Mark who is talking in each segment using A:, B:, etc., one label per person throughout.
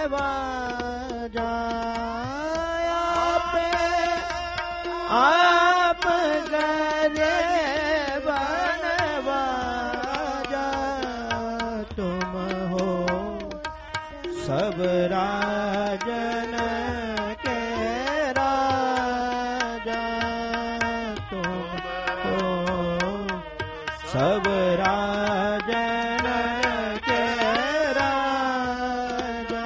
A: बाजा आप गरे बन बाजा तुम हो सब राजन के राजा तुम हो सब राजन के राजा।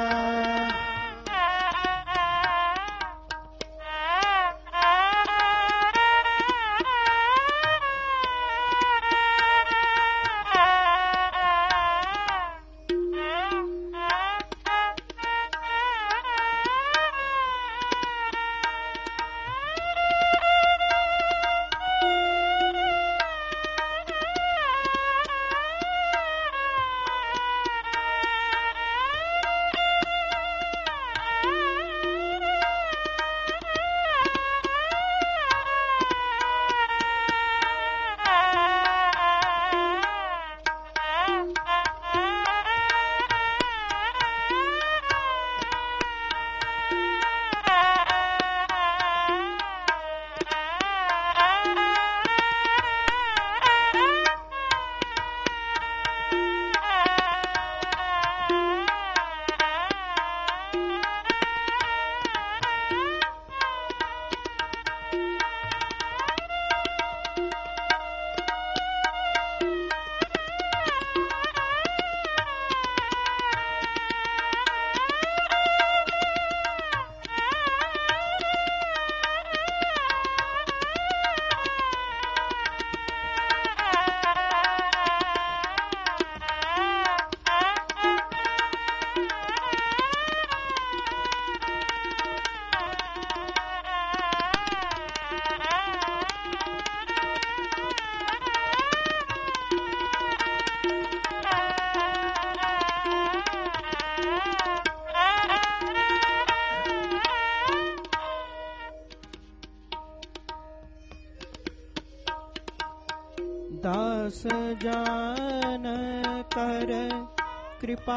A: दास जान कर कृपा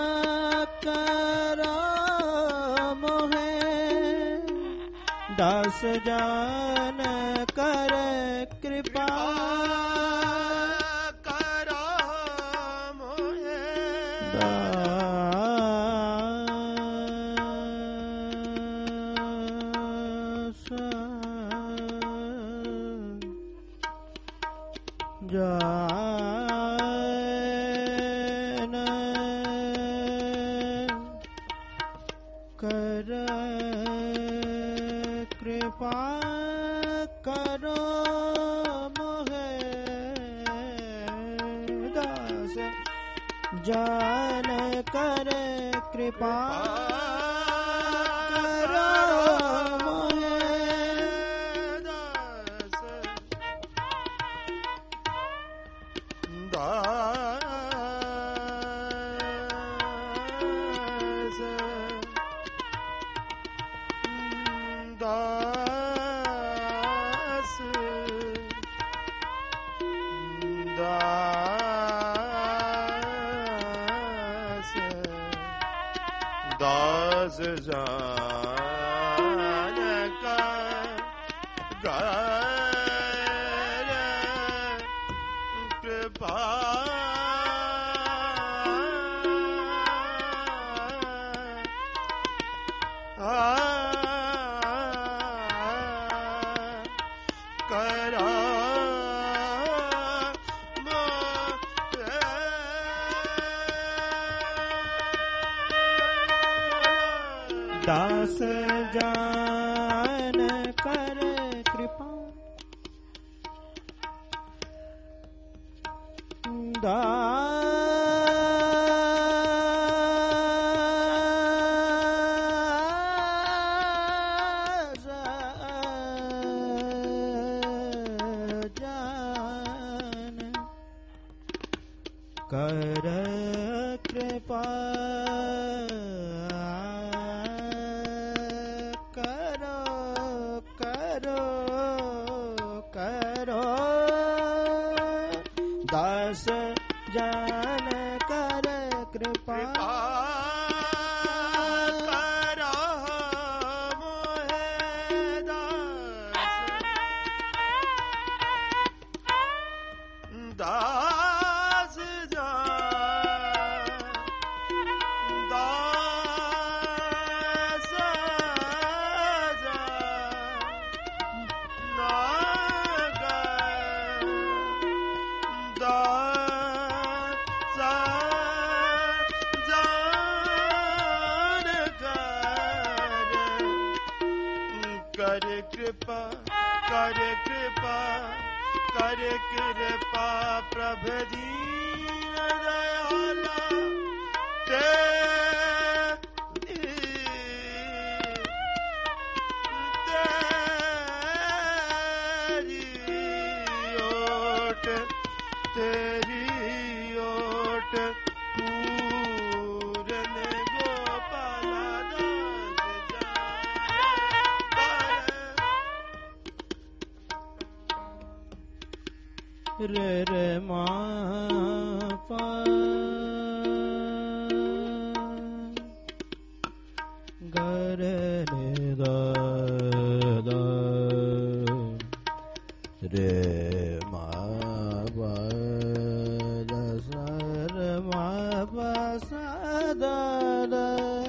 A: करो मोहे दास जान कर कृपा करो मोहे जान कर कृपा करो मोहे दास जान कर कृपा दास जान कर कृपा करो दास जान कर कृपा दास जान कर कृपा दास जान कर कृपा
B: कर कृपा कर कृपा कर कृपा प्रभु दीन दयाला तेरी ओट तेरी ओट पूरन गोपाला दास जाए
A: रे रे मा पा गर रे दा दा रे मा पा दा सा रे मा पा सा दा दा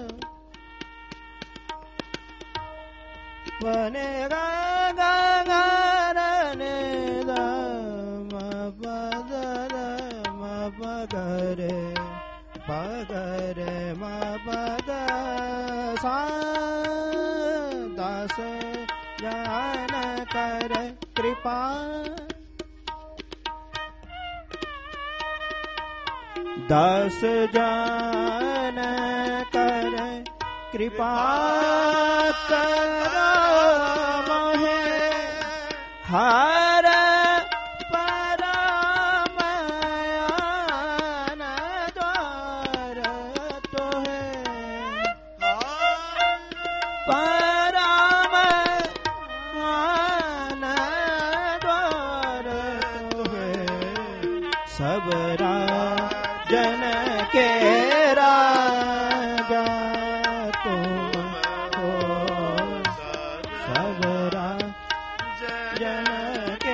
A: वने गा गा गा रे दा मा पा दा दा मा पा गा रे पा गा रे मा पा दा सा दास जान कर कृपा दास जान कर कृपा करो मोहे हर परमयान द्वार तोहे परमयान द्वार तोहे सब राजन के राजा तुम हो सब राजन के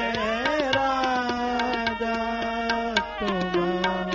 A: राजा तुम हो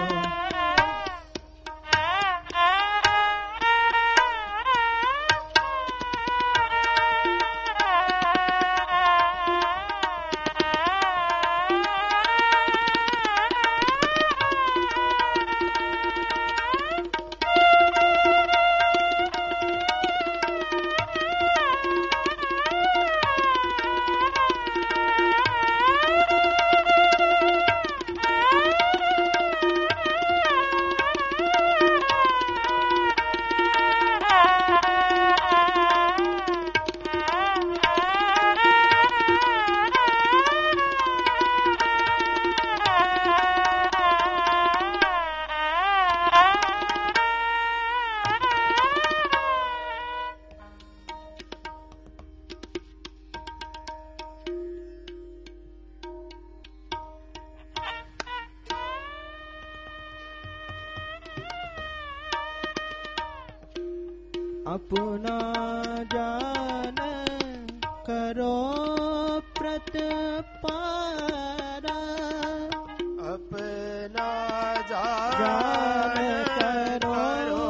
A: अपना जान करो प्रतिपारा
B: अपना जान करो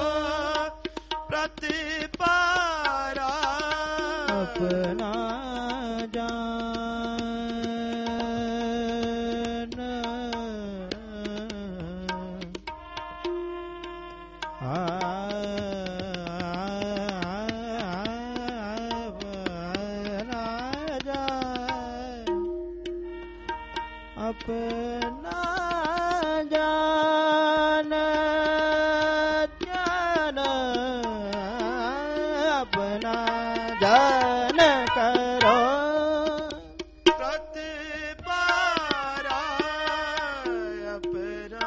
B: प्रतिपारा
A: अपना जान अपना जान जान अपना जान करो
B: प्रतिपारा अपना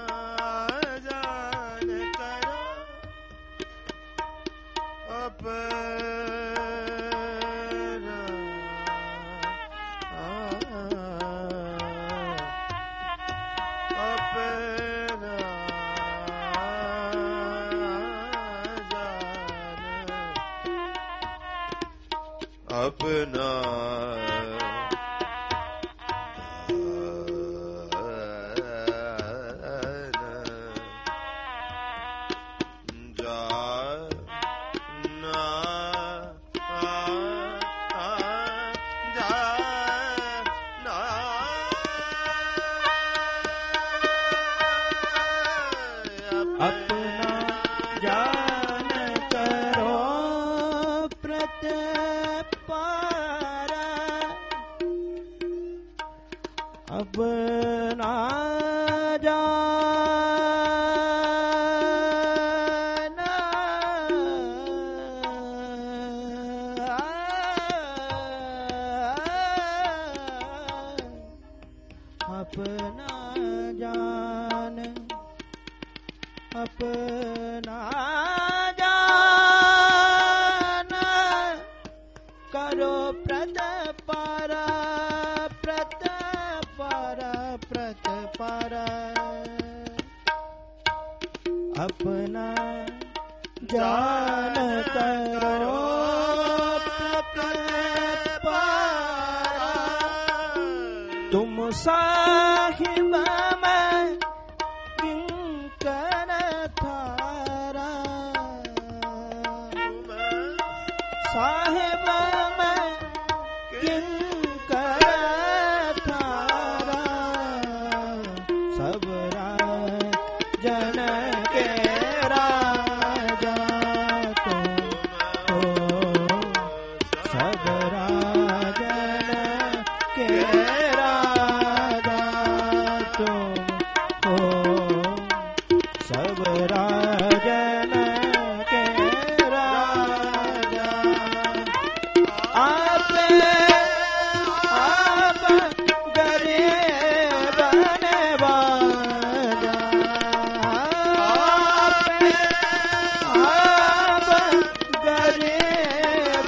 B: जान करो अपना
A: अपना जान करो अपना जान करो तुम साहिब मैं किंकर थारा साहिब मैं किंकर थारा सब राजन के राजा तुम हो सब राजन के राजा तुम हो सब राजन के राजा आप गरीब नवाजा आप गरीब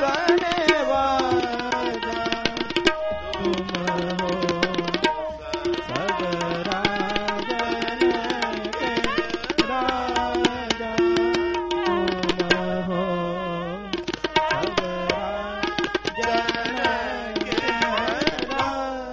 A: नवाजा तुम हो सब राजन के राजा तुम हो सब राजन के राजा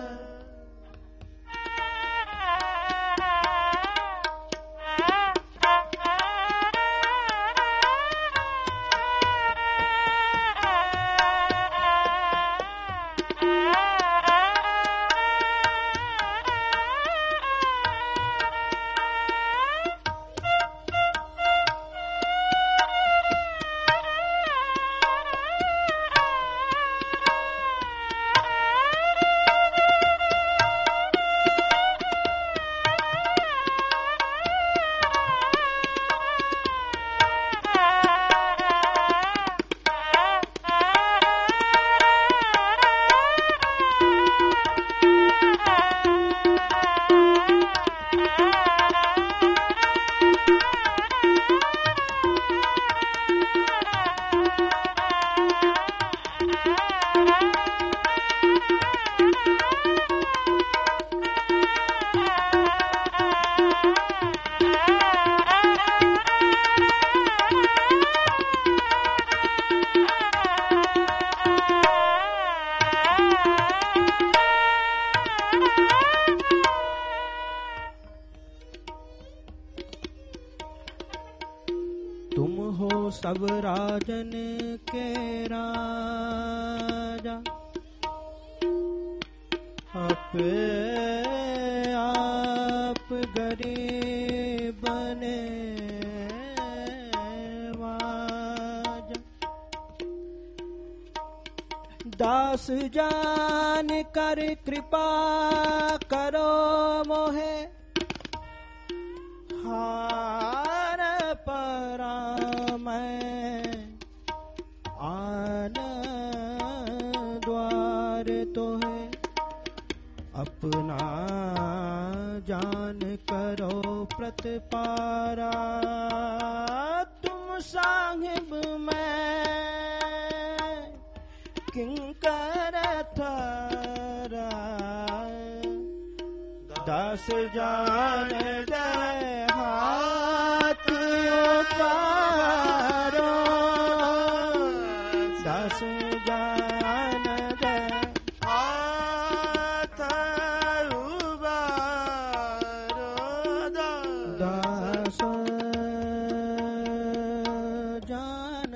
A: तुम हो सब राजन के राजा आप गरीब नवाजा दास जान कर कृपा करो मोहे हार परा मैं आन द्वार तो है अपना जान करो प्रतिपारा तुम साहिब मैं किंकर थारा दास जान दे हाथ उतारो दास जान दे
B: हाथ उबारो
A: दास जान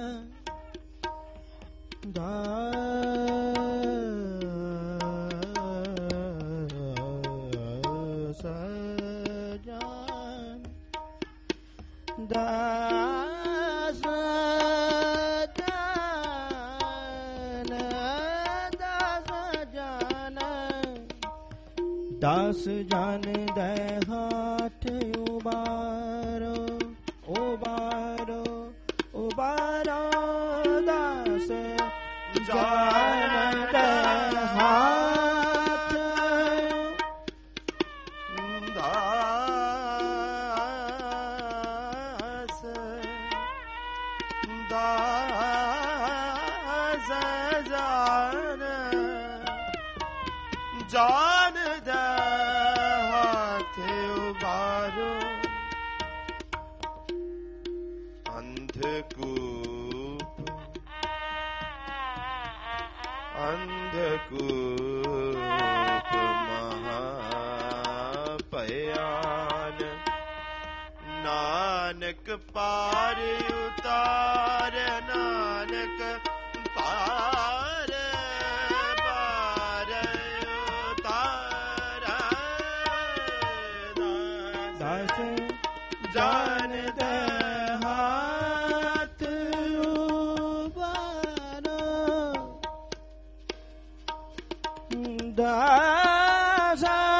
A: दास जान दास जान दे हाथ उबारो उबारो उबारो दास जान दे हाथ
B: जान दे हाथ उबारो ਅੰਧਕੂਪ ਅੰਧਕੂਪ ਮਹਾ ਭਿਆਨ ਨਾਨਕ ਪਾਰ ਉਤਾਰ ਨਾਨਕ ਪਾਰ ਪਾਰ ਉਤਾਰ
A: ਦਾਸ ਜਾਣਦਾ ਹਾਥ ਉਬਾਰੋ ਦਾਸ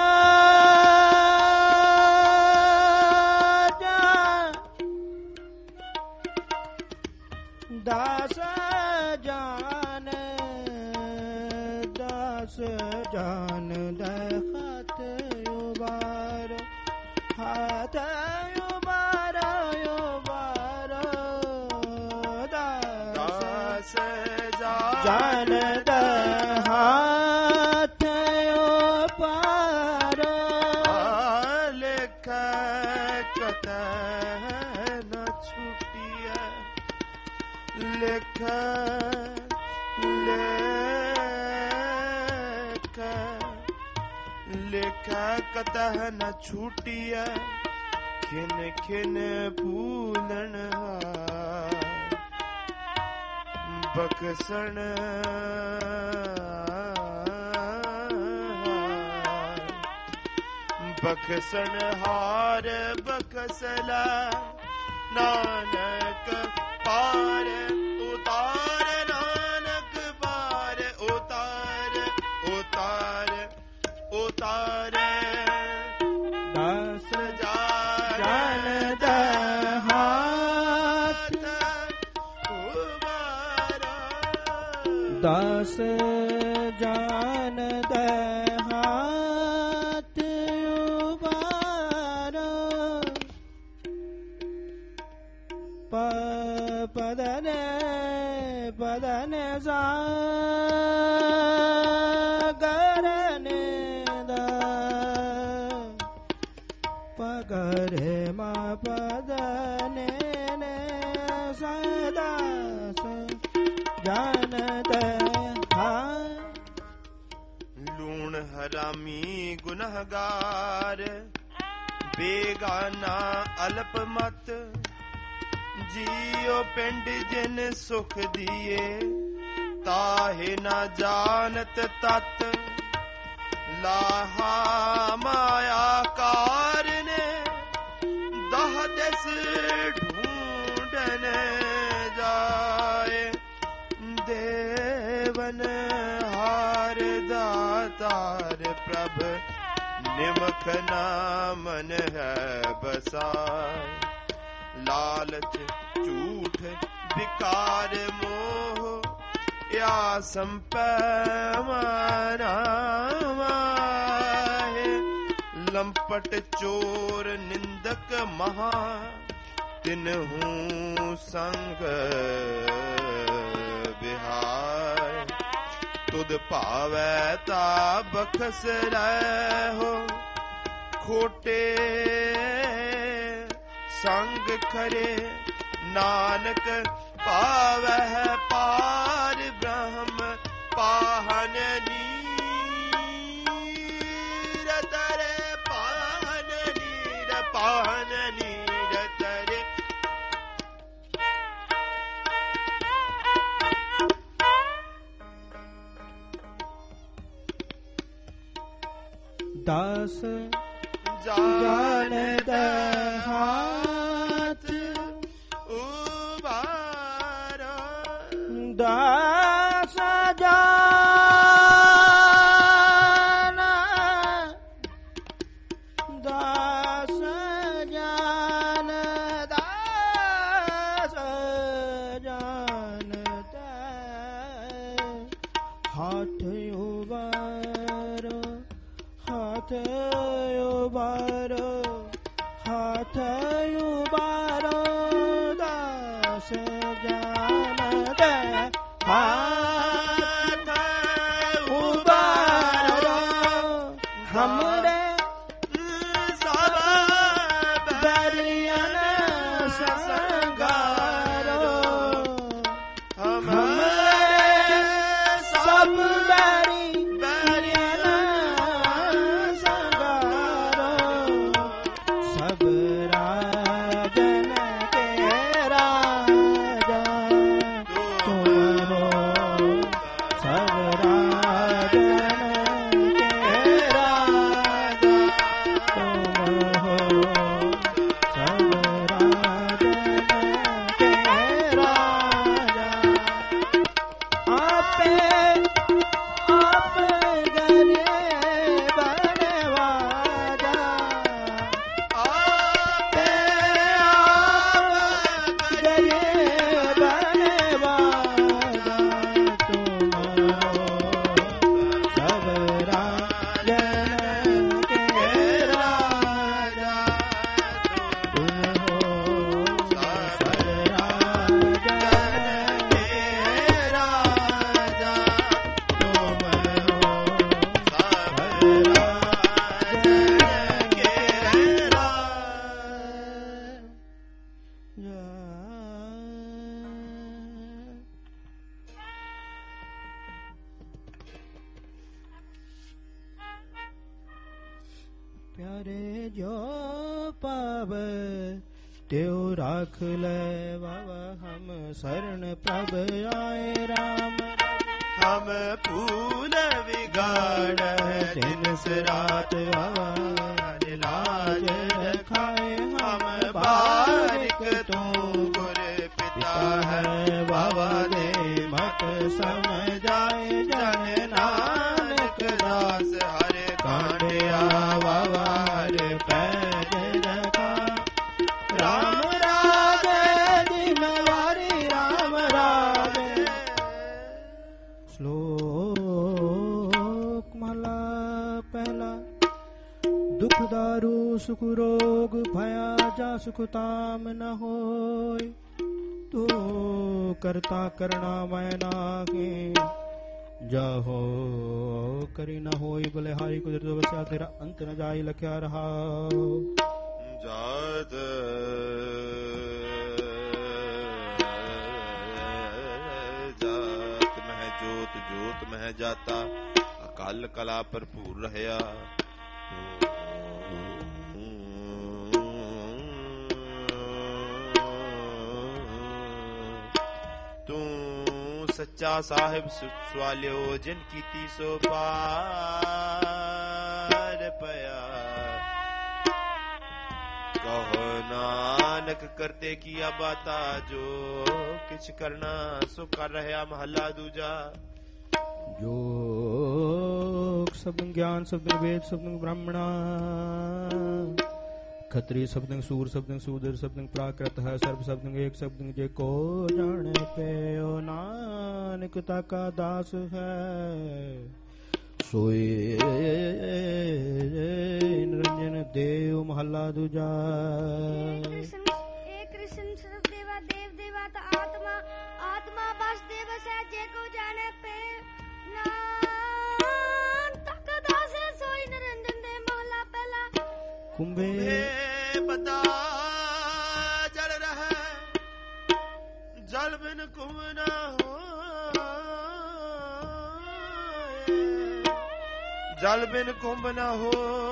A: ਦਾਸ ਜਾਨ ਦਾਸ ਜਾਨ ਦਾ ਹੱਥ ਉਬਾਰੋ ਹੱਥ ਉਬਾਰੋ ਉਬਾਰੋ ਦਾਸ ਜਾਨ ਦਾ ਹੱਥ ਉਬਾਰੋ
B: ਲਿਖ ਕਤੈ ਨ ਛੁਟਿਐ ਲਿਖ ਲਿਖ ਲਿਖ ਕਤਹਿ ਨ ਛੂਟਿਐ ਖਿਨ ਖਿਨ ਭੂਲਣ ਹਾਰ ਬਖਸ਼ਣ ਹਾਰ ਬਖਸ਼ਣ ਹਾਰ ਬਖਸ਼ਲਾ ਨਾਨਕ ਪਾਰ ਉਤਾਰ ਨਾਨਕ ਪਾਰ ਉਤਾਰ ਉਤਾਰ ਉਤਾਰ
A: ਦਾਸ ਜਾਨ ਦਾ ਹਾਥ
B: ਉਬਾਰੋ
A: ਦਾਸ ਜਾਨ ਦਾ ਹਾਥ ਉਬਾਰੋ ਪਦਨੇ ਪਦਨੇ ਸਾ ਗਰਨੇ ਦਾ ਪਗਰੇ ਮਾ ਪਦਨੇ ਨੇ ਸਦਾ ਜਾਣਦਾ ਹਾਂ
B: ਲੂਣ ਹਰਾਮੀ ਗੁਨਹਗਾਰ ਬੇਗਾਨਾ ਅਲਪ ਮਤ ਜੀਉ ਪਿੰਡ ਜਿਨ ਸੁਖ ਦੀਏ ਤਾਹੇ ਨਾ ਜਾਣਤ ਤਤ ਲਾਹਾ ਮਾਇਆ ਕਾਰਨੇ ਦਹ ਦਿਸ ਢੂੰਡਨ ਜਾਏ ਦੇਵਨ ਹਾਰ ਦਾਤਾਰ ਪ੍ਰਭ ਨਿਮਖ ਨਾਮਨ ਹੈ ਬਸਾਏ ਲਾਲਚ ਝੂਠ ਵਿਕਾਰ ਮੋਹ ਯਾ ਸੰਪੈ ਮਾਰਾ ਮਾਹੇ ਲੰਪਟ ਚੋਰ ਨਿੰਦਕ ਮਹਾ ਤਿਨਹੂ ਸੰਗ ਵਿਹਾਰ ਤੁਧ ਭਾਵੈ ਤਾ ਬਖਸ ਰਹਿਓ ਖੋਟੇ ਸੰਗ ਖਰੇ ਨਾਨਕ ਪਾਵਹਿ ਪਾਰ ਬ੍ਰਹਮ ਪਾਹਨ ਨੀਰ ਤਰੇ ਪਾਹਨ ਨੀਰ ਪਾਹਨ ਨੀਰ ਤਰੇ
A: ਦਾਸ ਜਾਣਦਾ ਹਾਥ
B: ਉਬਾਰੋ
A: ਦਾਸ ਜਾਨ ਦਾਸ ਜਾਨ ਦਾਸ ਜਾਣਦਾ ਹਾਥ ਉਬਾਰੋ ਹਾਥ ਉਬਾਰੋ ਹਾਥ ਉਬਾਰੋ ਦਾਸ ਜਾਣਦਾ ਹਾਥ ਉਬਾਰੋ ਹਮਰੇ ਸਭ ਬਰਿਆਨ ਸੰਗਾਰੋ प्यारे जो पाव त्यो राख ले बाबा हम शरण प्रभ आए राम
B: हम फूल बिगाड़ दिन रात
A: बाबा
B: लाज रखाए हम बारिक तू गुर पिता है बाबा दे
A: मत समझाए जन नानक
B: दास हर
A: कांडिया बाबा हर पैर रखा राम राजे जिम्मेवारी राम राजे श्लोक माला पहला दुख दारू सुख रोग भया जा सुख ताम न होय तू करता करना मैं नागे जाहो करी न होई बलिहारी कुदरत बसा तेरा अंत न जाई लख्या रहा
B: जात जात मह जोत जोत मह जाता अकाल कला भरपूर रहया तू सच्चा साहिब सवालियो जिन कीती सो पार पया कहो नानक करते किया बाता जो किछ करना सो कर रहा महला दूजा
A: जो शब्द ज्ञान शब्द वेद शब्द ब्राह्मणा खत्री शब्द सूर शब्द सूदर शब्द प्राकृत है सर्व शब्द एक शब्द जे को जाने पे ओ नानक ताका दास है सोए निरंजन देव महला दूजा
C: कृष्ण सर्व देवा देव देवता आत्मा आत्मा वासुदेव से जे को जाने पे नाम ताका दास है सोई निरंजन देव महला पहला
A: कुंभे
B: बता जल रहा जल बिन कुंभ न हो जल बिन कुंभ न हो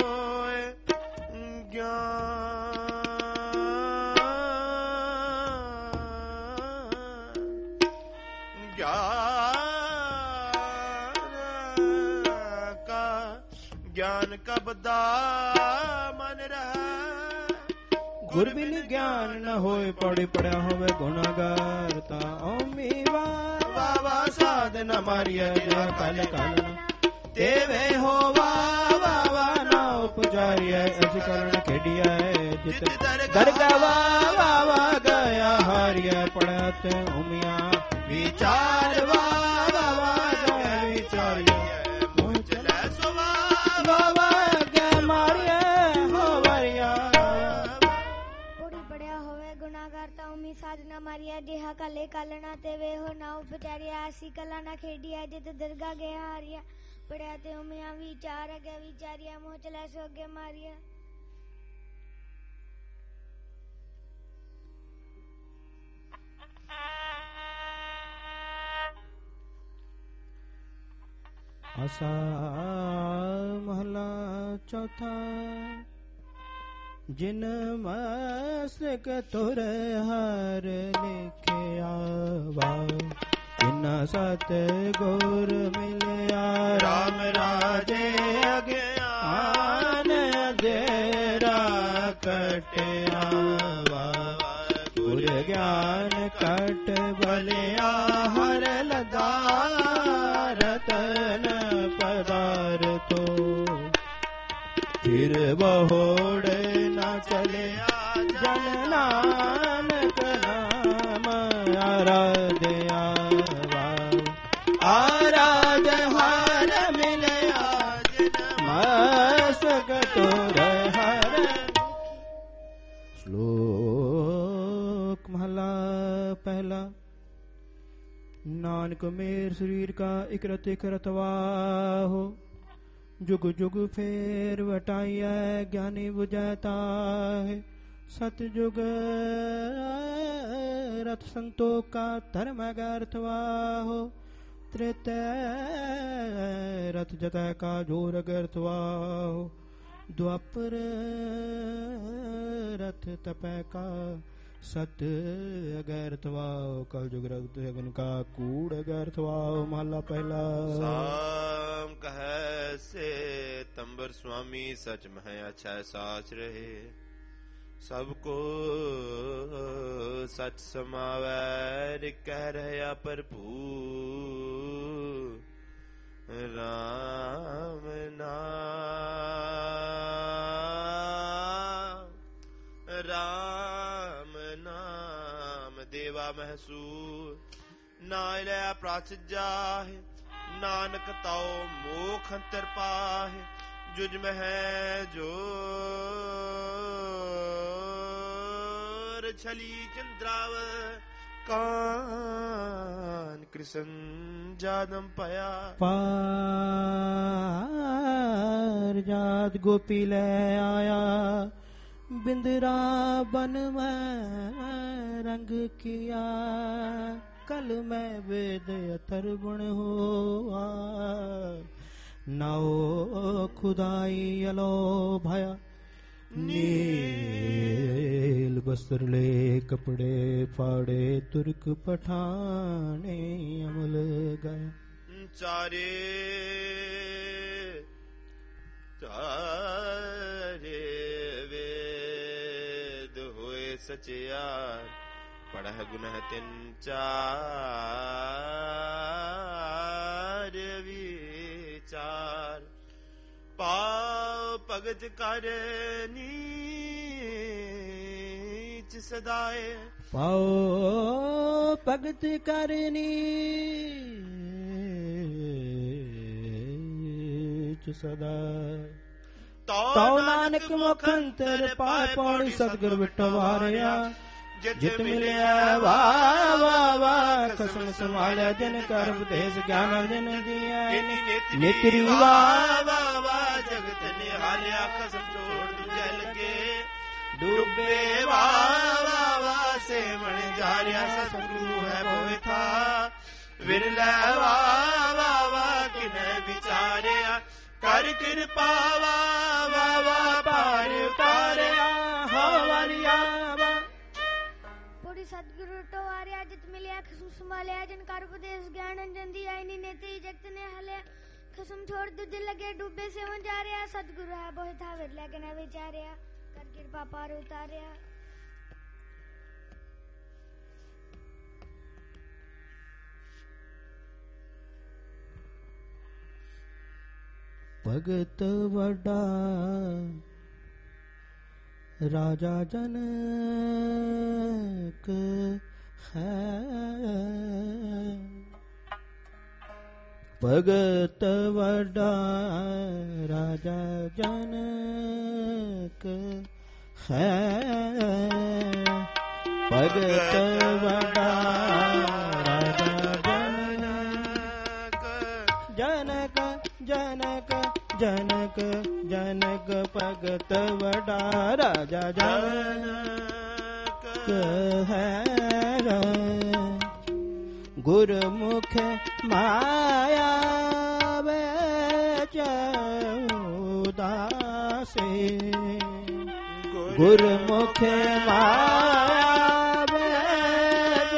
B: ज्ञान का बदा मन रहा
A: गुर बिन ज्ञान न होए पड़े पड़ा होवे गुनागार ता ओमी वावा साध न मारिया जय कल कल तेवे हो वावा ना उपजारिया अज करण खेडिया जित दरगाह वावा गया हारिया पड़त उमिया विचार वावा गया विचारिया
C: साधना मारिया देहा काले कालना ते वे हो ना उपचारिया आसी कला ना खेडिया जित दरगाह गया हारिया पड़या ते उमिया विचार गया विचारिया मोह चला सोगे मारिया
A: आसा महला चौथा जिन मस्तक तुर हर लिखे आवा जिन सत गुर मिलया राम राजे अज्ञान अंधेरा कटया गुर ज्ञान कट बलिया हर लदा रतन पदार्थो फिर बहोड़ न चले जन नानक नाम आराध्या आराध हर मिले मस्तक तोर हर श्लोक महला पहला नानक मेर शरीर का इकरत इकरत वाहो जुग जुग फेर वटाइया ज्ञानी बुझाता है सतयुग रथ संतों का धर्म गर्थवा हो त्रेतय रथ जतय का जोर गर्थवा हो द्वापर रथ तपै का सत अगैरथवाओ कल जुग रघुत अगन का कूड़ अगैरथवाओ महला पहला।
B: साम कहे से तंबर स्वामी सच मह अच्छा साच रहे सबको सच समावैर कह रहा प्रभु राम नाम राम नाम देवा महसूर नाय प्राच जाहे नानक ताओ मोख अंतर पाहे जुज में है जो छली चंद्राव कान कृष्ण जादम पया
A: पार जात गोपी ले आया बिंदरा बन में रंग किया कल मैं वेद अतर गुण हुआ नाओ खुदाई अलो भया नील वस्त्र ले कपड़े फाड़े तुर्क पठाने अमल गया
B: चारे चारे वेद हुए सचियार पढ़ह गुनह तिन चार विचार पाव भगत कर नीच सदाए
A: पाओ भगत करनी सदा तो नानक मुखंतर पाय पौड़ी सतगुर बिठवारिया जित मिलिया वाह वाह वाह खसम संभालिया जिन कर उपदेश ज्ञान अर्जन दिया नेत्री वाह वाह वाह
B: जगत निहालिया खसम छोड़ दूजे लगे
A: डूबे
B: वाह वाह वाह से मण जारिया सतगुरु है भोए था विरला वाह वाह वाह किने विचारिया कर कृपा वाह वाह वाह पार पारिया हवारिया
C: पूरी सतगुरु तो आर्या जित मिलिया खसम संभालिया जिनका उपदेश ज्ञान अंजन दिया इन्हीं नेति जगत ने हले खसम छोड़ दूजे लगे डूबे से मन जा रहा सतगुरु है बहुत था विरला के न विचारिया कर कृपा पार उतारिया
A: भगत वड्डा राजा जनक है भगत वड्डा राजा जनक है भगत वड्डा राजा जनक जनक जनक जनक भगत वड्डा राजा जनक है गुरमुख माया बेच उदासे गुरमुख माया बेच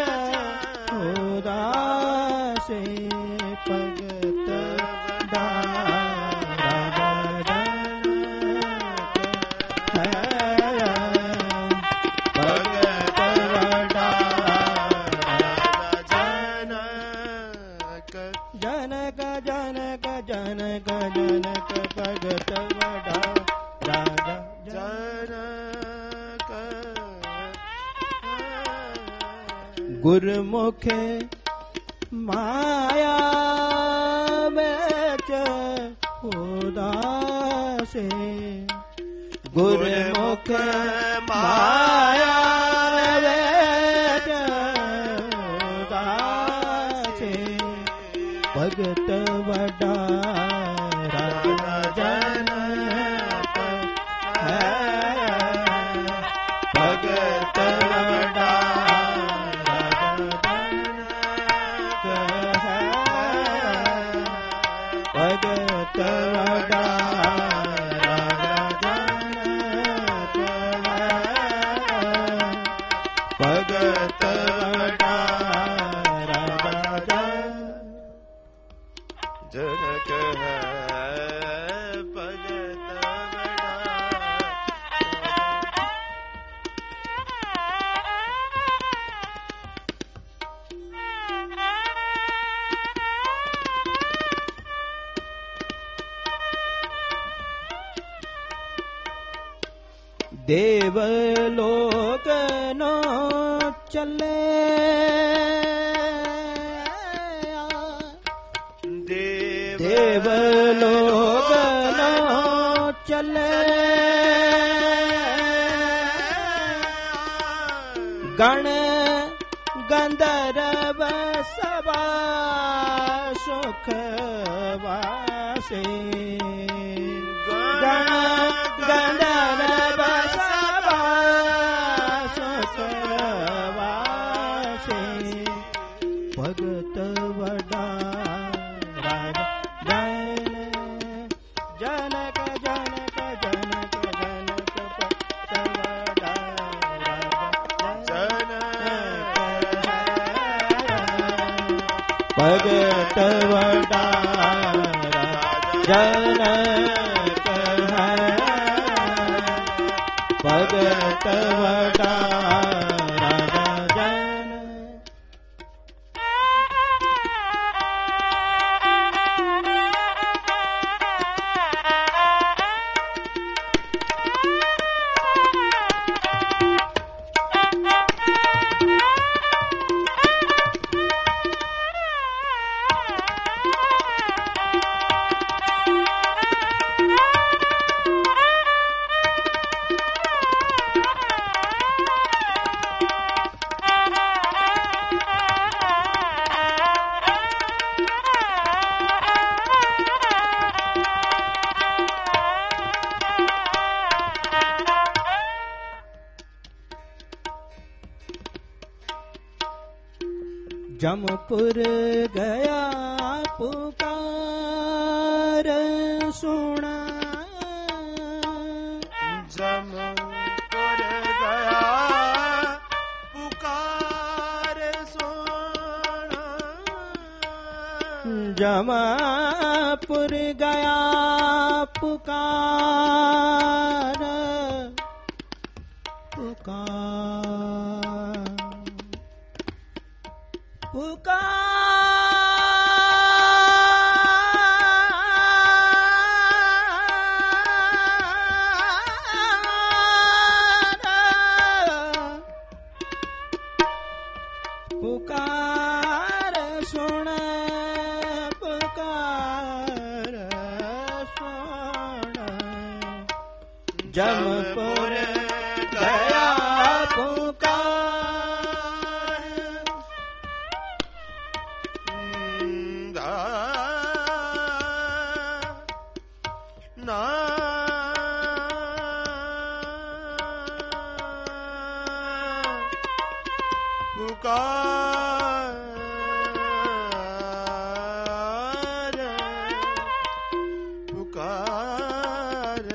A: उदासे भगत जनक जनक भगत वड्डा राजा जनक गुरमुख माया बेच उदासे गुरमुख माया बेच उदासे भगत वड्डा राजा जनक है भगत वड्डा राजा जनक है भगत वड्डा राजा देवलोक नो चले देवलोक नो चले गण गंधर्व सभा सुख वासी गण गंधर्व सभा सुख वासी भगत वडा जनक जनक जनक जनक भगत वडा जनक है भगत वडा राजा जन जमपुर गया पुकार सुना
B: जमपुर गया पुकार सुना
A: जमपुर गया पुकार पुकार सुन जमपुर गया पुकार
B: ना पुकार पुकार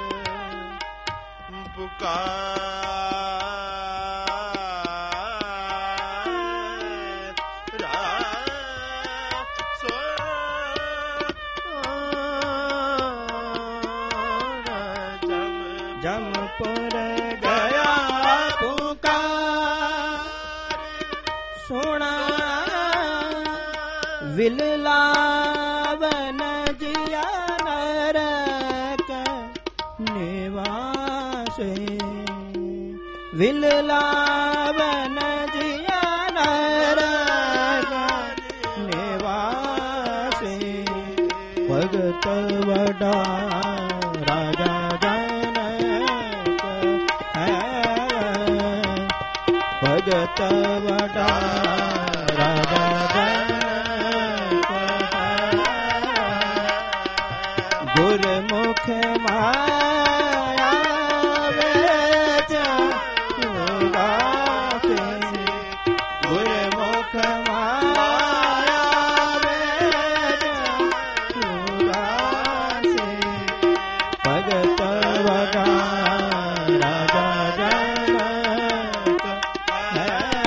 A: जमपुर गया पुकार सुना विललावन जिया नरक निवासी विललावन जिया नरक निवासी भगत वडा राजा जनक है भगत वडा राजा जनक गुरमुख माया बेच उदासी गुरमुख माया बेच उदासी भगत वडा राजा जनक है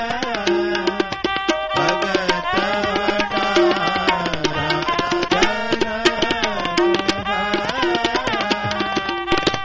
A: भगत वडा राजा जनक है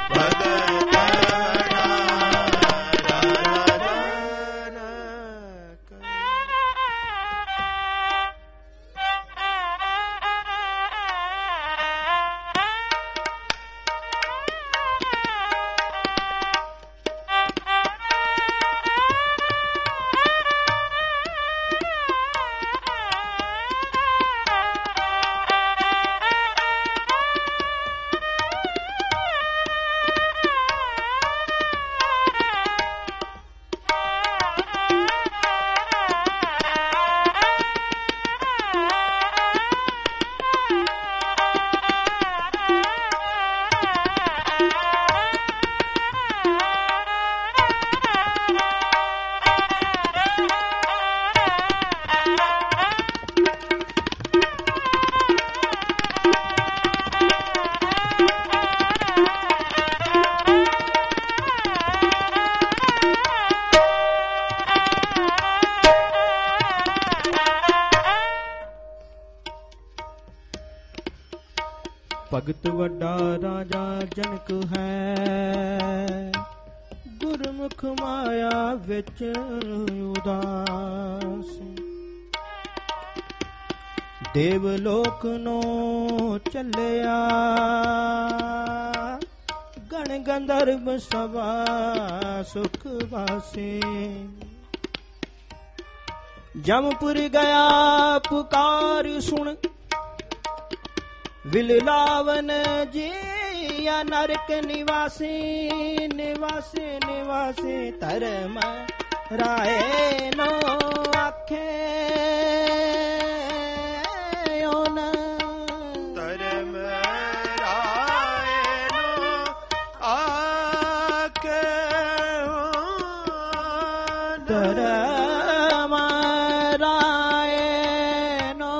A: ਭਗਤ ਵੱਡਾ ਰਾਜਾ ਜਨਕ ਹੈ, ਗੁਰਮੁਖ ਮਾਇਆ ਵਿੱਚ ਉਦਾਸ। ਦੇਵ ਲੋਕ ਨੂੰ ਚੱਲਿਆ, ਗਣ ਗੰਧਰਵ ਸਭਾ ਸੁਖ ਵਾਸੇ। ਜਮਪੁਰ ਗਿਆ ਪੁਕਾਰ ਸੁਣ, ਵਿਲਲਾਵਨ ਜੀਆ ਨਰਕ ਨਿਵਾਸੀ। ਨਿਵਾਸੀ ਨਿਵਾਸੀ ਧਰਮ ਰਾਏ ਨੋ ਆਖੇ,
B: ਧਰਮ ਰਾਏ ਨੋ ਆਖੇ,
A: ਧਰਮ ਰਾਏ ਨੋ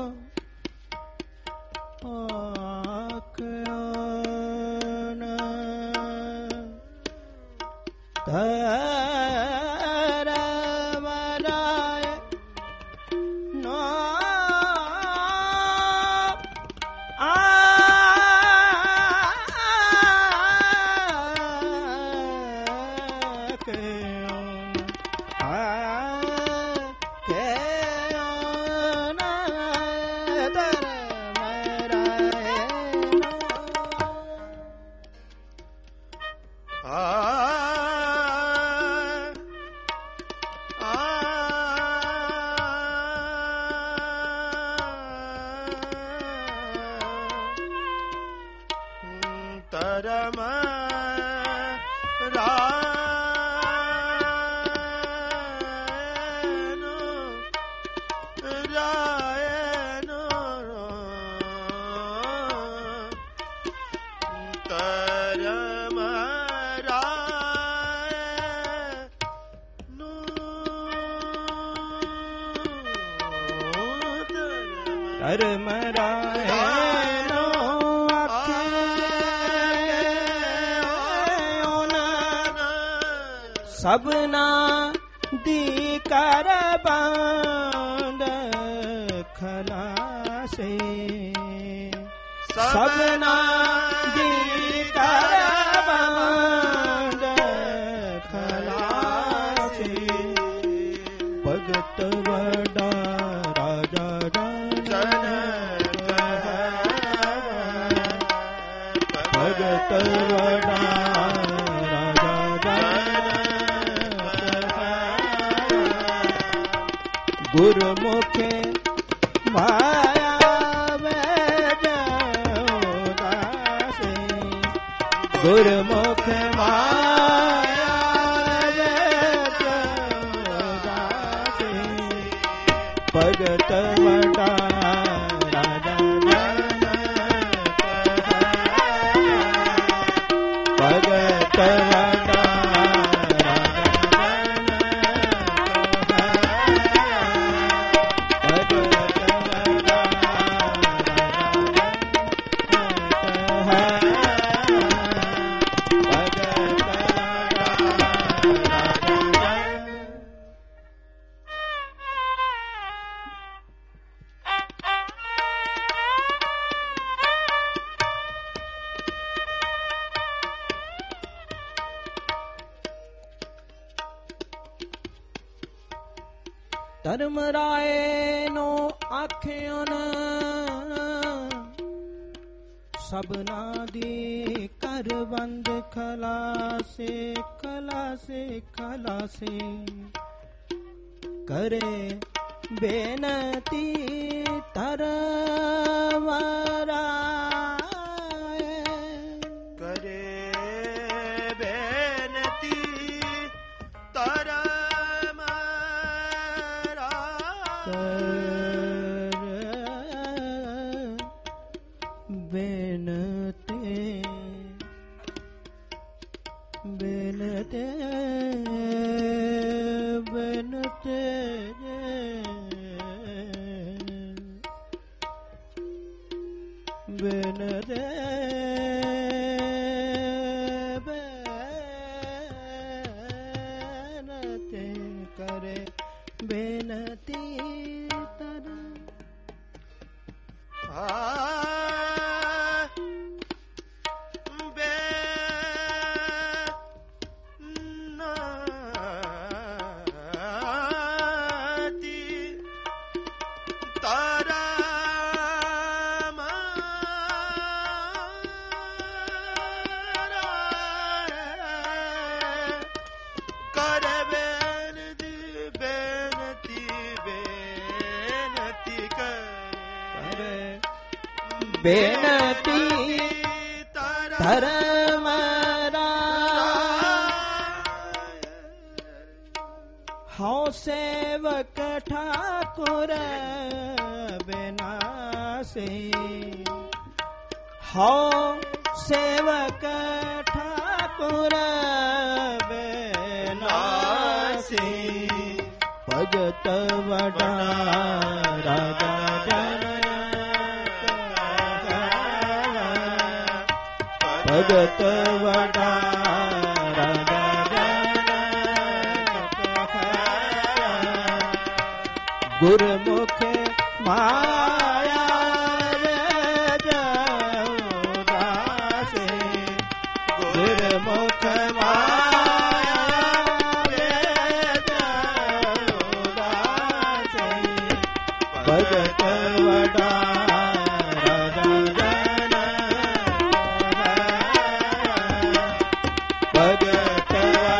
B: ਧਰਮ
A: ਧਰਮ ਰਾਏ ਨੋ ਆਖੇ, ਸਭਨਾ ਦੀ ਕਰ ਬੰਦ ਖਲਾਸੇ। ਸਭਨਾ ਦੀ ਕਰ ਬੰਦ ਖਲਾਸੇ। ਭਗਤ ਵੱਡਾ ਰਾਜਾ ਭਗਤ ਵੱਡਾ ਰਾਜਾ ਗੁਰਮੁਖ ਮਾਇਆ ਵਿੱਚ ਉਦਾਸੇ। ਗੁਰਮੁਖ ਮਾਇਆ ਵਿੱਚ ਉਦਾਸੇ। ਭਗਤ ਵੱਡਾ ਰਾਜਾ ਭਗਤ ਵੱਡਾ ਧਰਮ ਰਾਏ ਨੋ ਆਖਿਓਨ, ਸਭਨਾ ਦੀ ਕਰ ਬੰਦ ਖਲਾਸੇ। ਖਲਾਸੇ ਖਲਾਸੇ ਕਰੇ ਬੇਨਤੀ ਧਰਮ ਰਾਏ।
B: ਕਰੇ ਬੇਨਤੀ ਧਰਮ
A: ਬੇਨਤੀ ਬੇਨਤੀ ਬੇਨਤੀ ਬੇਨਤੀ ਬੇਨਤੀ ਕਰੇ ਬੇਨਤੀ ਤਰ ਬੇਨਤੀ ਧਰਮ ਹਉ ਸੇਵਕ ਠਾਕੁਰ ਬਿਨਾਸੀ ਹਉ ਸੇਵਕ ਠਾਕੁਰ ਬਿਨਾਸੀ ਭਗਤ ਵਡਾ ਰਾਜਾ ਜਨਕ ਭਗਤ ਵਡਾ ਗੁਰਮੁਖ ਮਾਇਆ ਵੇਦ ਉਦਾਸੇ ਗੁਰਮੁਖ ਮਾਇਆ ਵੇਦ ਉਦਾਸੇ ਭਗਤ ਵਡਾ ਰਾਜਾ ਜਨਕ ਭਗਤ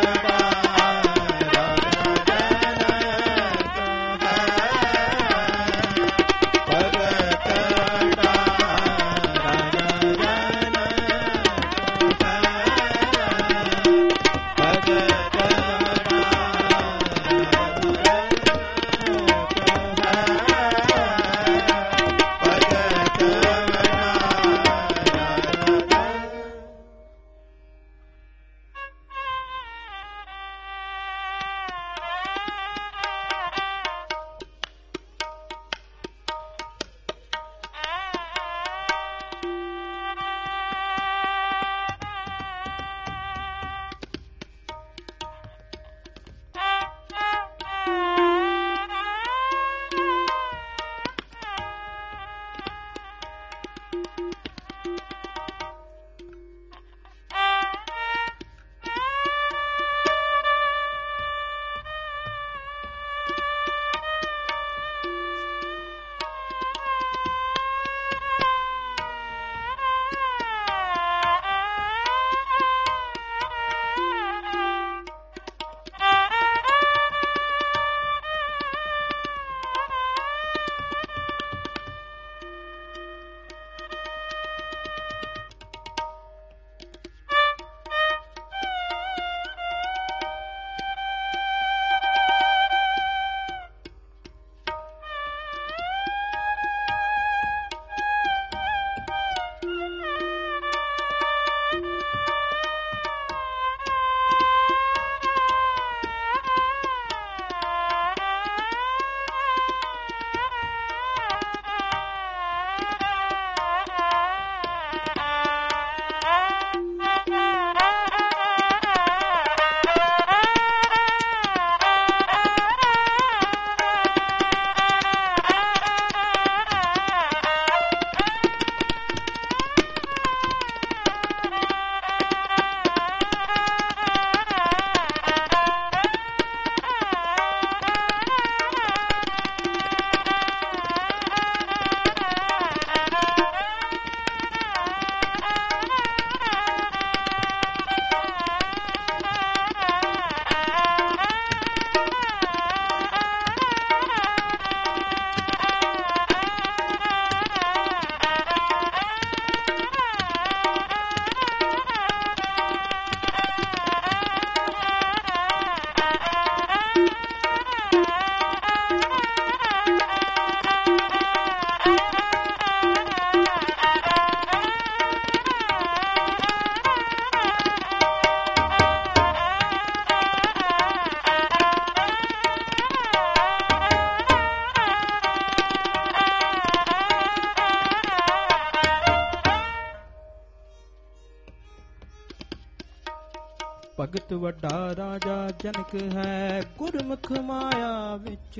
A: ਭਗਤ ਵੱਡਾ ਰਾਜਾ ਜਨਕ ਹੈ, ਗੁਰਮੁਖ ਮਾਇਆ ਵਿੱਚ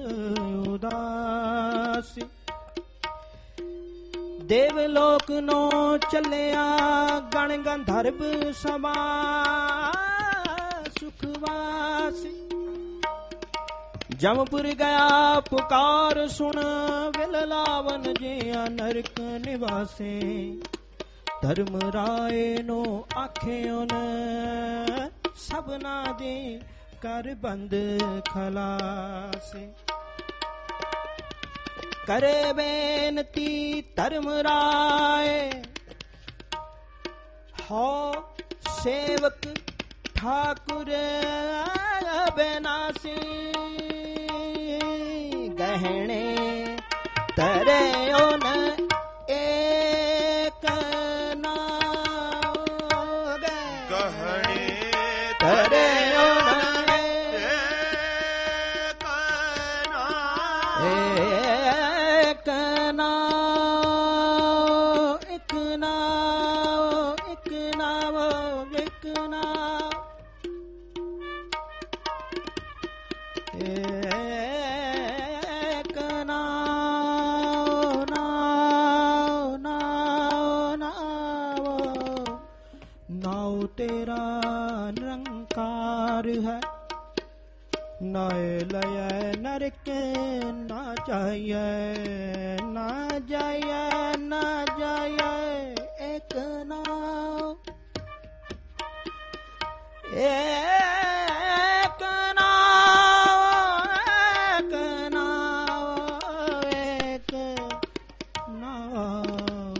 A: ਉਦਾਸ। ਦੇਵ ਲੋਕ ਨੂੰ ਚੱਲਿਆ ਗਣ ਗੰਧਰਵ ਸਮਾ ਸੁਖਵਾਸ। ਜਮਪੁਰ ਗਿਆ ਪੁਕਾਰ ਸੁਣ ਵਿਲ ਲਾਵਨ ਜਿਆ ਨਰਕ ਨਿਵਾਸੇ। ਧਰਮ ਰਾਏ ਨੂੰ ਆਖਿਓਨ ਸਭਨਾ ਦੇ ਕਰ ਬੰਦ ਖਲਾਸੇ। करे बेनती धर्मराय हो सेवक ठाकुर बेनासी गहने तरे उन एक नाव
B: गहने
A: तरे उन एक नाव एक नाव एक नाव एक नाव एक नाव नाव नाव नाव नाव तेरा निरंकार है नए लय नरक ना जाए ना जाए ना जाए एक नाव एक नाव एक नाव एक नाव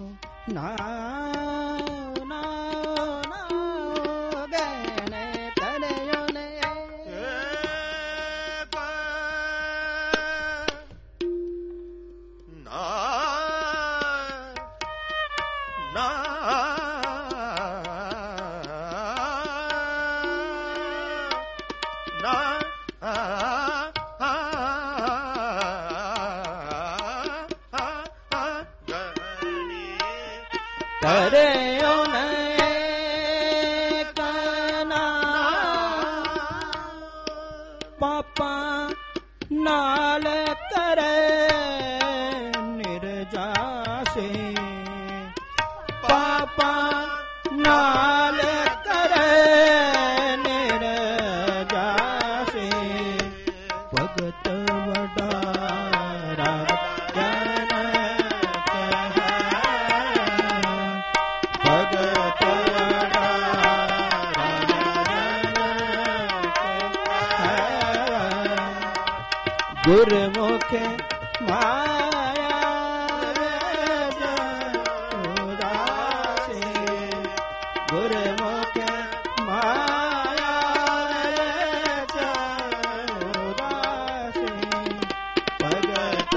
A: नाव नाव नाव गहने तनयों ने तरे पापा नाल करे निर्जा से पापा नाल करे निर्जा से भगत वडारा गुरमुख माया उदासी गुरमुख माया उदासी भगत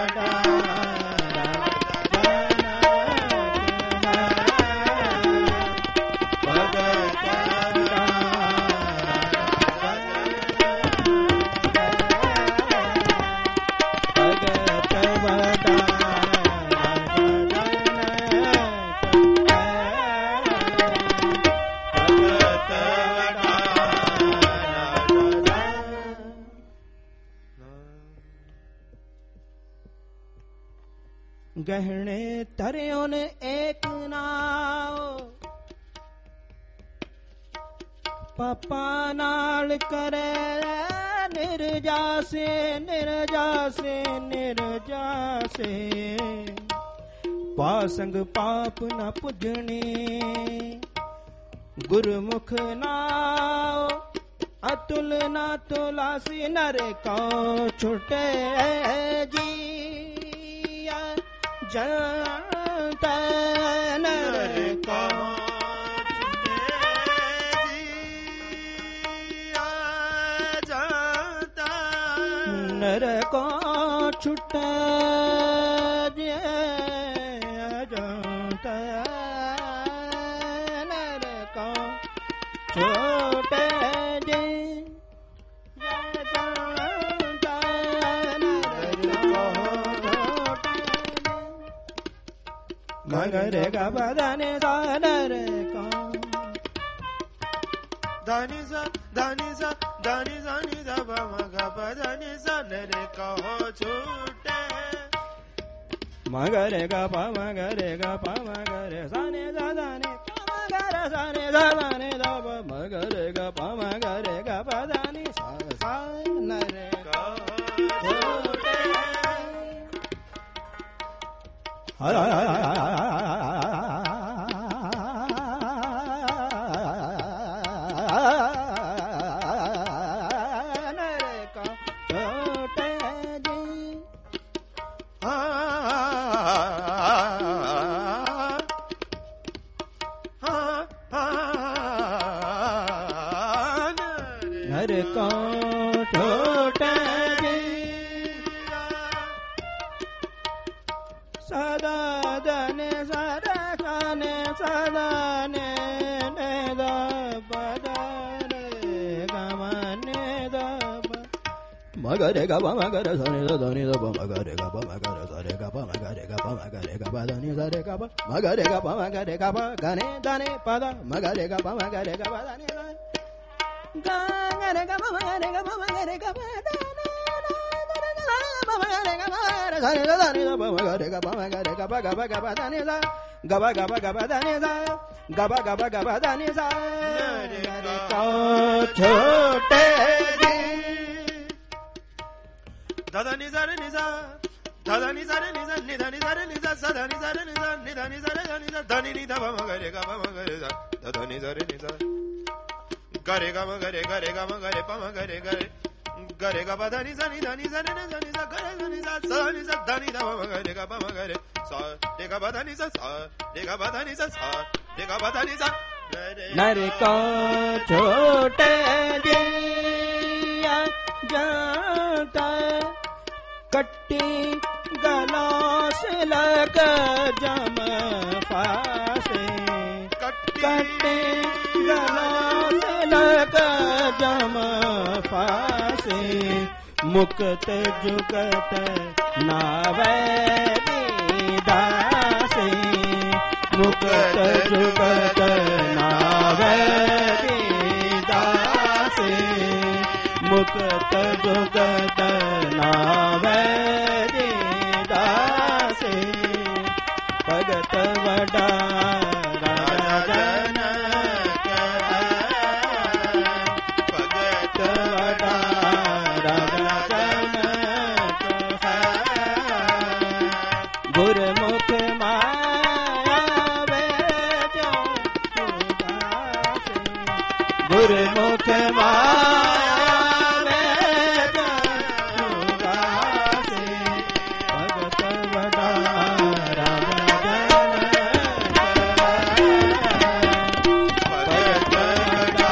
A: गहने तरे उन एक नाव पापा नाल करे निर्जा से निर्जा से निर्जा से पासंग पाप न पुजनी गुरमुख नाव अतुल ना तुलासी नर को छुटे जी जनता नर को नर को छुटे जनता नर को छुटे मगरे गा बदाने दानरे को
B: दानी सा दानी सा दानी जानी दा मगा बदानी सा नरे कहो छूटे
A: मगरे गा पा मगरे साने दादाने मगरे साने दादाने दा मगरे गा पा मगरे गा बदानी सा सा नरे कहो छूटे sada dane sare kane sada ne ne da pa da re ga ma ne da pa ma ga re ga pa ma ga re sa ne da ni da pa ma ga re ga pa ma ga re sa re ga pa ma ga re ga pa ma ga re ga pa da ni sa re ga pa ma ga re ga pa ma ga re ga pa ga ne da ne pa da ma ga re ga pa ma ga re ga pa da ni da ga ga re ga pa ma ga re ga pa ma ga re ga pa da ne da ni da ni da pa ma ga re ga pa ma ga re ga pa ga pa ga pa da ni da ga ba ga pa da ni da ga ba ga pa da ni da ko छोटे
B: दादा नि सा रे नि सा दादा नि सा रे नि सा नि दा नि सा रे नि सा सा दा नि सा रे नि सा नि दा नि सा रे नि सा दा नि दा pa ma ga re ga सा दादा नि सा रे नि सा ga रे ga ma ga रे pa ma ga रे ga रे ga pa da नि सा रे नि सा ga रे नि सा सा नि सा दा नि दा pa ma ga रे सा रे ga pa da नि सा सा रे ga pa da नि सा सा रे ga pa da नि सा
A: नर को छोटे दिया जाता कट्टी गलास लग जम फासे कट्टी गलास लग जम फासे मुक्त जुगत नावे दासे मुक्त जुगत नावे दासे मुक्त जुगत नावे दासे भगत वडा राजन भगत वडा राजन गुरमुख गुरमुख माया में से भगत वडा राम भगत वडा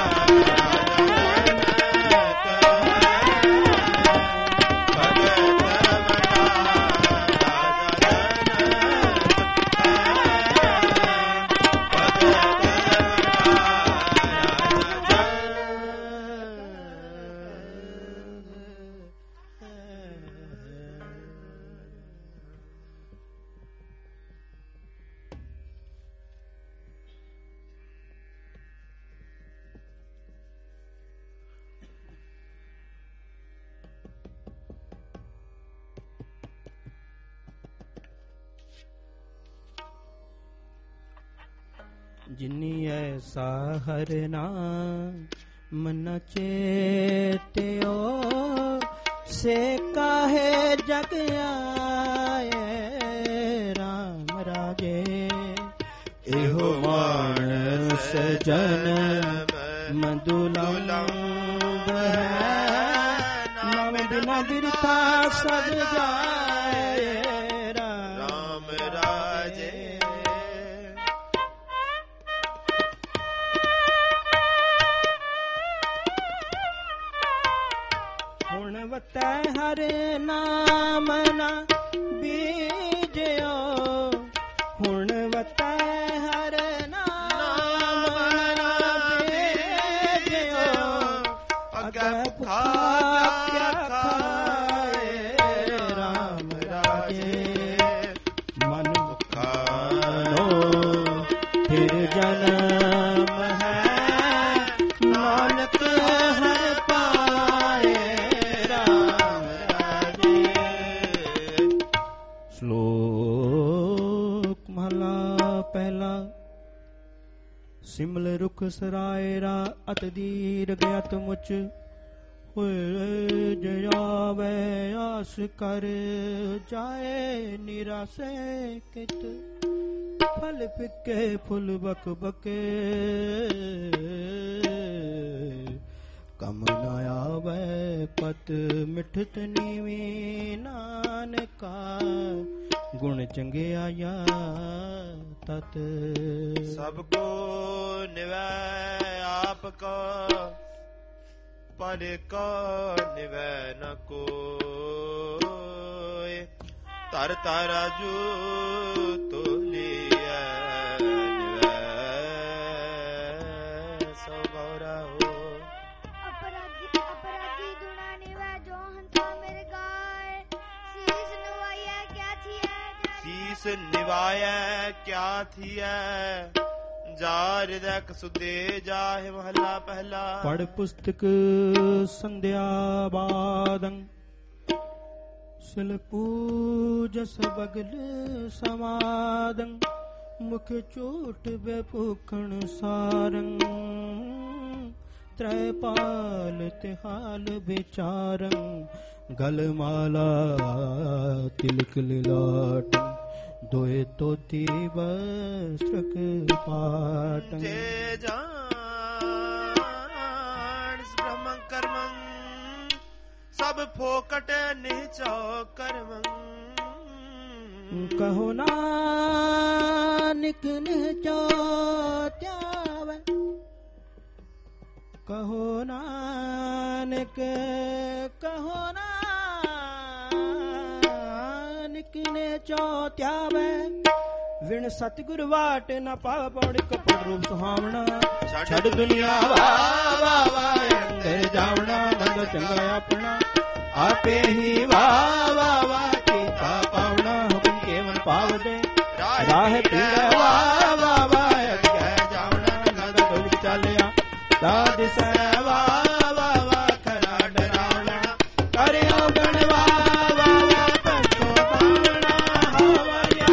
A: जिनी ऐसा हरना मन चेत्यो से काहे जग आए राम राजे एहो मानस जन्म मधुलंब है नम बिना बिरथा सब जाए राम राजे हुणवतै हरे नाम ना बीजयो हुणवतै हरे नाम ना बीजयो अगे भूखा क्या खाए राम राजे मन भुखानो फिर जन्म है नानक हर पाए श्लोक महला पहला सिमल रुख सरायरा अत दीर्घ अत मुच हुए जयावे आस कर जाए निरासे कित फल फिके फुल बक बके कम न आवे पत मिठत नीवी नानका गुण चंगे आया तत
B: सबको निवै आपका पर को निवै न कोय ਧਰ ਰਾਜੂ ਤੋਲੀਐ ਨਿਵੈ ਸੋ ਗੌਰਾ ਹੋ।
C: अपराधी दुना निवै जो हंता मेरे गाय शीस नवाइया क्या थिया
B: ਸੀਸ ਨਿਵਾਇਐ ਕਿਆ ਥੀਐ ਜਾ ਹਿਰਦੈ ਕਸੁਦੇ ਜਾਹਿ ਮਹਲਾ ਪਹਿਲਾ।
A: ਪੜ ਪੁਸਤਕ ਸੰਧਿਆ ਬਾਦੰ ਸਿਲ ਪੂਜਸ ਬਗਲ ਸਮਾਦੰ ਮੁਖ ਝੂਠ ਬੇਭੂਖਣ ਸਾਰੰ ਤ੍ਰੈਪਾਲ ਤਿਹਾਲ ਵਿਚਾਰੰ ਗਲ ਮਾਲਾ ਤਿਲਕ ਲਿਲਾਟ ਦੋਏ ਤੋਤੀ ਵਸਤ੍ਰਕ ਪਾਟ।
B: ਜੇ ਜਾਣ ਬ੍ਰਹਮੰ ਕਰਮੰ ਸਭ ਫੋਕਟ ਨਿਚੋ ਕਰਮੰ
A: ਕਹੋ ਨਾਨਕ ਨਿਚੋ ਧਿਆਵੈ ਕਹੋ ਨਾਨਕ ਨਿਚੋ ਧਿਆਵੈ ਵਿਣ ਸਤਿਗੁਰ ਵਾਟ ਨ ਪਾਵ ਪੌੜ ਕਪੜ ਰੂਪ ਸੁਹਾਵਣਾ ਛੱਡ ਦੁਨੀਆ ਵਾ ਅੰਦਰ ਜਾਵਣਾ ਨੰਦ ਚੰਗਾ ਆਪਣਾ ਆਪੇ ਹੀ ਵਾ ਕੀਤਾ ਪਾਵਣਾ ਹੁਕਮ ਕੇਵਲ ਪਾਵਦੇ ਰਾਹ ਪੀੜਾ ਵਾ ਅੱਗੇ ਜਾਵਣਾ ਨੰਦ ਦੁਲ ਚੱਲਿਆ ਤਾ ਦਿਸੈ ਵਾ ਖਰਾ ਡਰਾਵਣਾ ਕਰਿਓ ਗਣਵਾ ਪਛੋ ਪਾਵਣਾ ਹਵਿਆ।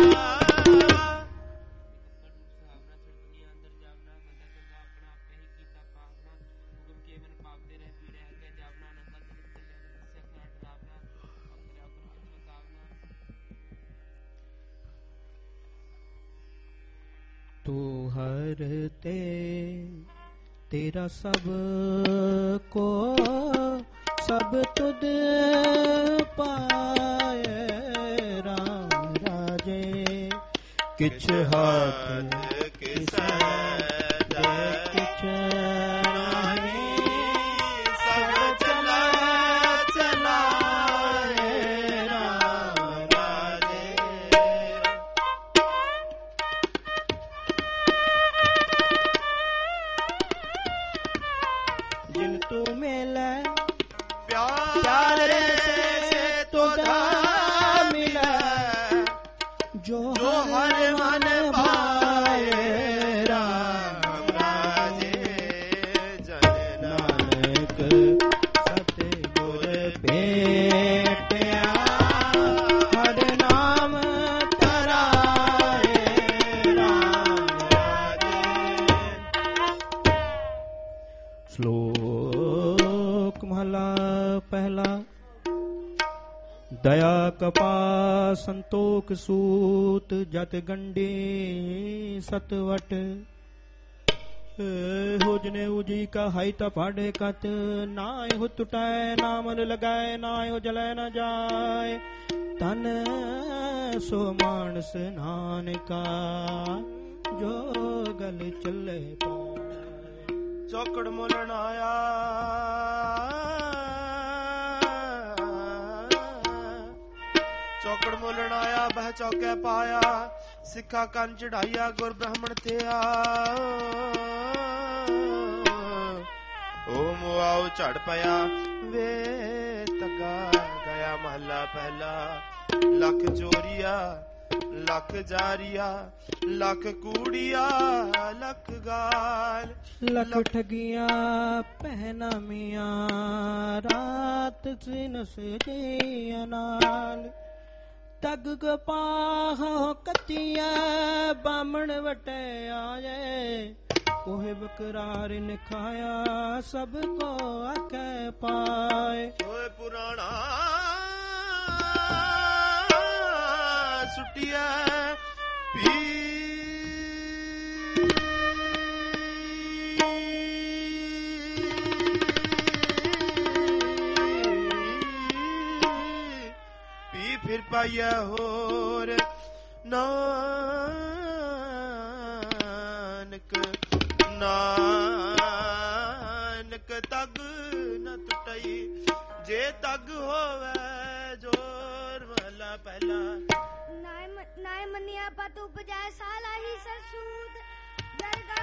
A: ਤੂੰ ਹਰ ਤੇਰਾ ਸਭ ਕੋ ਸਭ ਤੁਧ ਪਾਏ ਰਾਮ ਰਾਜੇ ਕਿਛ ਹੱਥ
B: ਕਿਸੈ
A: ਕਿਛ
B: ਨਾਹੀ ਸਭ ਚਲਾਏ ਰਾਮ ਰਾਜੇ।
A: ਜਿਨ ਤੂੰ ਮਿਲੈ
B: ਪਿਆਰੇ ਸੇ ਤੋਦਾ ਮਿਲੈ
A: ਜੋ
B: ਹਰ ਮਨ ਭਾਏ ਰਾਮ ਰਾਜੇ। ਜਨ
A: ਨਾਨਕ ਸਤਿਗੁਰ ਭੇਟਿਆ ਹਰ ਨਾਮ ਧਰਾਏ ਰਾਮ ਰਾਜੇ। ਸ਼ਲੋਕ ਮਹਲਾ ਪਹਿਲਾ। ਦਇਆ ਕਪਾ ਸੰਤੋਖ ਸੂਤ ਜਤ ਗੰਢੀ ਸਤਵਟ ਹੋ ਜਨੇ ਉਜੀ ਕਾ ਹਾਈ ਤਾ ਫਾੜੇ ਕਤ ਨਾਇ ਹੋ ਟੁਟੈ ਨਾਮਨ ਲਗਾਏ ਨਾਇ ਹੋ ਜਲੈ ਨ ਜਾਏ ਤਨ ਸੋ ਮਾਨਸ ਨਾਨਕਾ ਜੋ ਗਲ ਚੱਲੇ ਪਾਏ।
B: ਚੌਕੜ ਮੋਲਣ ਆਇਆ ਚੌਕੜ ਮੋਲਣ ਆਇਆ ਬਹਿ ਚੌਕੇ ਪਾਇਆ ਸਿੱਖਾ ਕੰਨ ਚੜਾਈਆ ਗੁਰ ਬ੍ਰਾਹਮਣ ਤੇ ਆ ਓ ਮੁਆਉ ਝੜ ਪਿਆ ਵੇ ਤਗਾ ਗਿਆ ਮਹਲਾ ਪਹਿਲਾ। ਲੱਖ ਚੋਰੀਆ ਲੱਖ ਜਾਰੀਆ ਲੱਖ ਕੂੜੀਆ ਲੱਖ ਗਾਲ
A: ਲੱਖ ਠਗੀਆਂ ਪਹਿਨਾਮੀਆਂ ਰਾਤ ਸਿਨਸ ਜੀਆਂ ਨਾਲ ਤਗ ਗਪਾਹ ਕੱਤੀਆਂ ਬਾਮਣ ਵਟੇ ਆਏ ਕੋਹੇ ਬਕਰਾਰ ਨਿਖਾਇਆ ਸਭ ਕੋ ਆਖੇ ਪਾਏ।
B: ਓਏ ਪੁਰਾਣਾ ਸੁਟਿਆ ਪੀ ਫਿਰ ਪਾਇਆ ਹੋਰ ਨਾਨਕ ਨਾਨਕ ਤਗ ਨ ਟੁਟਈ ਜੇ ਤਗ ਹੋਵੇ ਜੋਰ ਮਹਲਾ ਮਹਲਾ ਪਹਿਲਾ।
C: ਨਾਇ ਮੰਨਿਆ ਪਤ ਉਪਜੈ ਸਾਲਾ ਹੀ ਸਰਸੂਤ ਦਰਗਾ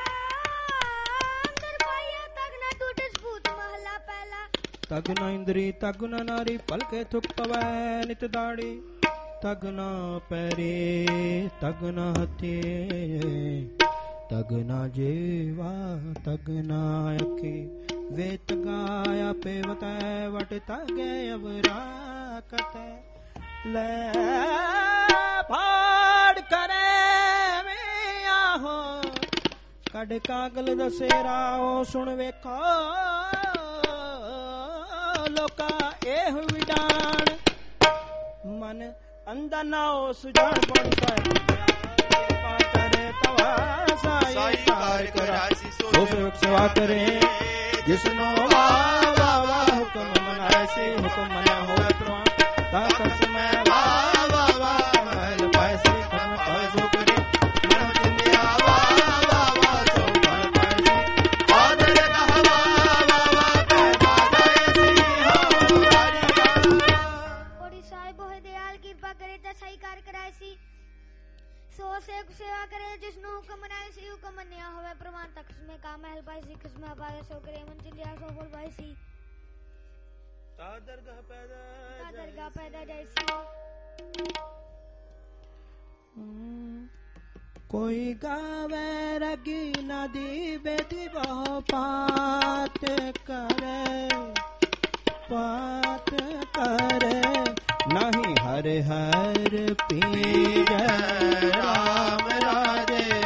C: ਅੰਦਰ ਪਾਇਆ ਤਗ ਨਾ ਟੁੱਟ ਸਪੂਤ ਮਹਲਾ ਪਹਿਲਾ।
A: ਤਗ ਨਾ ਇੰਦਰੀ ਤਗ ਨਾ ਨਾਰੀ ਪਲਕੇ ਥੁਕ ਪਵੈ ਨਿਤ ਦਾੜੀ ਤਗ ਨਾ ਪੈਰੇ ਤਗ ਨਾ ਹੱਥੇ ਤਗ ਨਾ ਜੀਵਾ ਤਗ ਨਾ ਅੱਖੀ ਵੇ ਤਗਾਇਆ ਪੇਵਤੈ ਵਟ ਤਗੇ ਅਵਰਾ ਕਤੈ ਲੈ ਫਾੜ ਕਰੇ ਵੇ ਆਹੋ ਕੱਢ ਕਾਗਲ ਦਸੇਰਾ ਉਹ ਸੁਣ ਵੇਖੋ ਲੋਕਾ ਇਹ ਵਿਡਾਣ ਮਨ ਅੰਦਰ ਨਾ ਉਹ ਸੁਜਾਨ ਬਣ ਕਿਰਪਾ ਕਰੇ ਤਵਾ ਸਾਈ ਕਾਰ ਕਰਾਸੀ ਸੋ ਸੇਵਕ ਸੇਵਾ ਕਰੇ ਜਿਸਨੋ ਵਾਹ ਵਾਹ ਵਾਹ ਹੁਕਮ ਮਨਾਏ ਸੇ ਹੁਕਮ ਮਨਾ ਹੋਵੇ ਪ੍ਰਵਾਨ ਤਾ ਕਸਮੈ ਵਾਹ ਵਾਹ ਵਾਹ ਮਹਿਲ ਪੈਸੇ ਕਰਮ ਪਾਏ ਜੋ ਕਰੇ ਮਨ ਜਿੰਦਿਆ ਵਾਹ ਵਾਹ ਵਾਹ ਸੋ ਮਨ ਪਾਏ ਆਦਰ ਕਹ ਵਾਹ ਵਾਹ ਵਾਹ ਪੈਦਾ ਜਾਏ ਸੀ ਹੋ ਹਰੀ
C: ਕੋੜੀ ਸਾਹਿਬ ਹੋਏ ਦਿਆਲ ਕਿਰਪਾ ਕਰੇ ਤਾਂ ਸਹੀ ਕਾਰ ਕਰਾਏ ਸੀ ਸੋ ਸੇਵਕ ਸੇਵਾ ਕਰੇ ਜਿਸਨੂੰ ਹੁਕਮ ਮਨਾਏ ਸੀ ਹੁਕਮ ਮੰਨਿਆ ਹੋਵੇ ਪ੍ਰਮਾਣ ਤੱਕ ਉਸਮੇ ਕਾ ਮਹਿਲ ਪਾਈ ਸੀ ਖਿਸਮਾ ਪਾਇਆ ਸੋ ਕਰੇ ਮਨ ਚਿੰਦਿਆ ਸੋ ਫਲ ਪਾਈ ਸੀ
B: ਤਾ ਦਰਗਾਹ
C: ਪੈਦਾ ਜੈਸੀ।
A: ਕੋਈ ਗਾਵੇ ਰਗੀ ਨਦੀ ਬੇਦੀ ਬਹੁ ਪਾਤ ਕਰੇ ਨਹੀਂ ਹਰ ਹਰ ਪੀਜੈ ਰਾਮ ਰਾਜੇ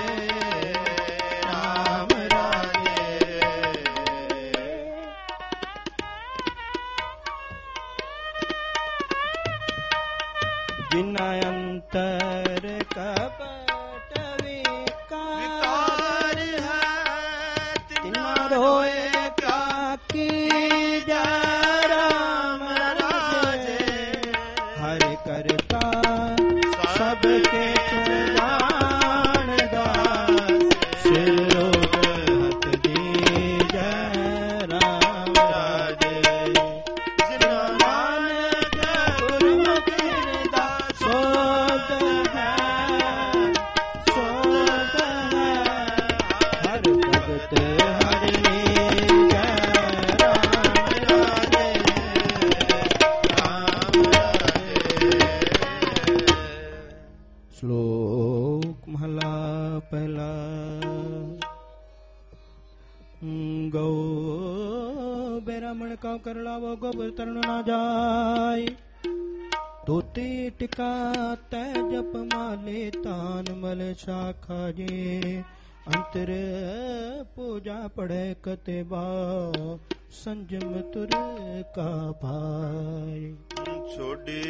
A: ਰਾਮ ਰਾਜੇ ਜਿਨਾ ਅੰਤਰ ਕਪਟ ਵਿਕਾਰ
B: ਹੈ
A: ਤਿਨਾ ਰੋਏ ਕਾਕੀ ਜੈ ਰਾਮ ਰਾਜੇ ਹਰਿ ਕਰਤਾ ਸਭ ਕੇ ਜਾਣਦਾ ਸਿਰੋਗ ਹੱਥ ਦੀ ਜੈ ਰਾਮ ਰਾਜੇ ਜਿਨਾ ਨਾਨਕ ਗੁਰਮੁਖੀ ਦਾ ਸੋਧ ਹੈ ਹਰ ਭਗਤ ਹਰਿ ਜੈ ਸ਼ਲੋਕ ਮਹਲਾ ਪਹਿਲਾ। ਗੋ ਬੇਰਾਮਣ ਕਉ ਕਰ ਲਾਵੋ ਗੋਬਰ ਤਰਨ ਨਾ ਜਾਏ ਤੋਤੀ ਟਿਕਾ ਤੈ ਜਪ ਮਾਲੇ ਤਾਨ ਮਲ ਸ਼ਾਖਾ ਜੇ ਅੰਤਰ ਪੂਜਾ ਪੜੈ ਕਤੇ ਬਾ ਸੰਜਮ ਤੁਰ ਕਾ ਭਾਈ
B: ਛੋਡੇ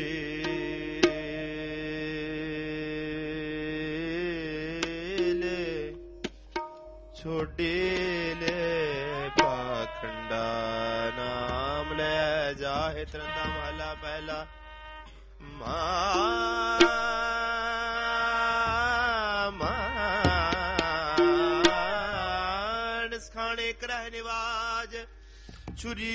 B: ਲੈ ਪਾਖੰਡਾ ਨਾਮ ਲੈ ਜਾਹੇ ਤਰੰਦਾ ਮਹਲਾ ਪਹਿਲਾ। ਮਾਨਸ ਖਾਣੇ ਕਰਹਿ ਨਿਵਾਜ ਛੁਰੀ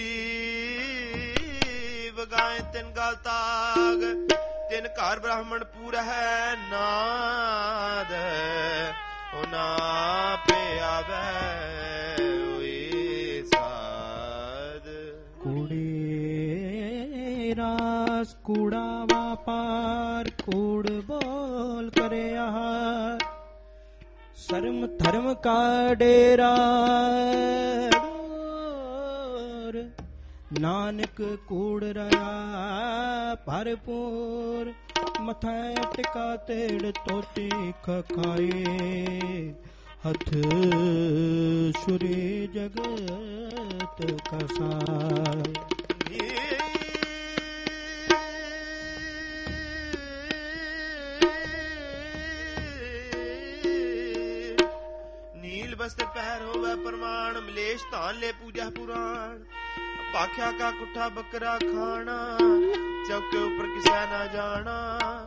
B: ਵਗਾਏ ਤਿਨ ਗਲ ਤਾਗ ਤਿਨ ਘਰ ਬ੍ਰਾਹਮਣ ਪੂਰ ਹੈ ਨਾਦ ਨਾ ਪੇ ਆਵੇ ਹੋਈ ਸਾਧ
A: ਕੂੜੇ ਰਾਸ ਕੂੜਾ ਵਾਪਾਰ ਕੂੜ ਬੋਲ ਕਰਿਆ ਸ਼ਰਮ ਧਰਮ ਕਾ ਡੇਰਾ ਨਾਨਕ ਕੂੜ ਰਹਾ ਭਰਪੂਰ ਮਥਾ ਟਿਕਾ ਤੇੜ ਤੋਤੀ ਖਖਾਏ ਹੱਥ ਸੁਰੀ ਜਗਤ ਕਸਾਏ
B: नील बस्त्र पहर होवे प्रमाण मलेश तान ले पूजा पुराण पाख्या का कुठा बकरा खाना चौके ऊपर किसा ना जाना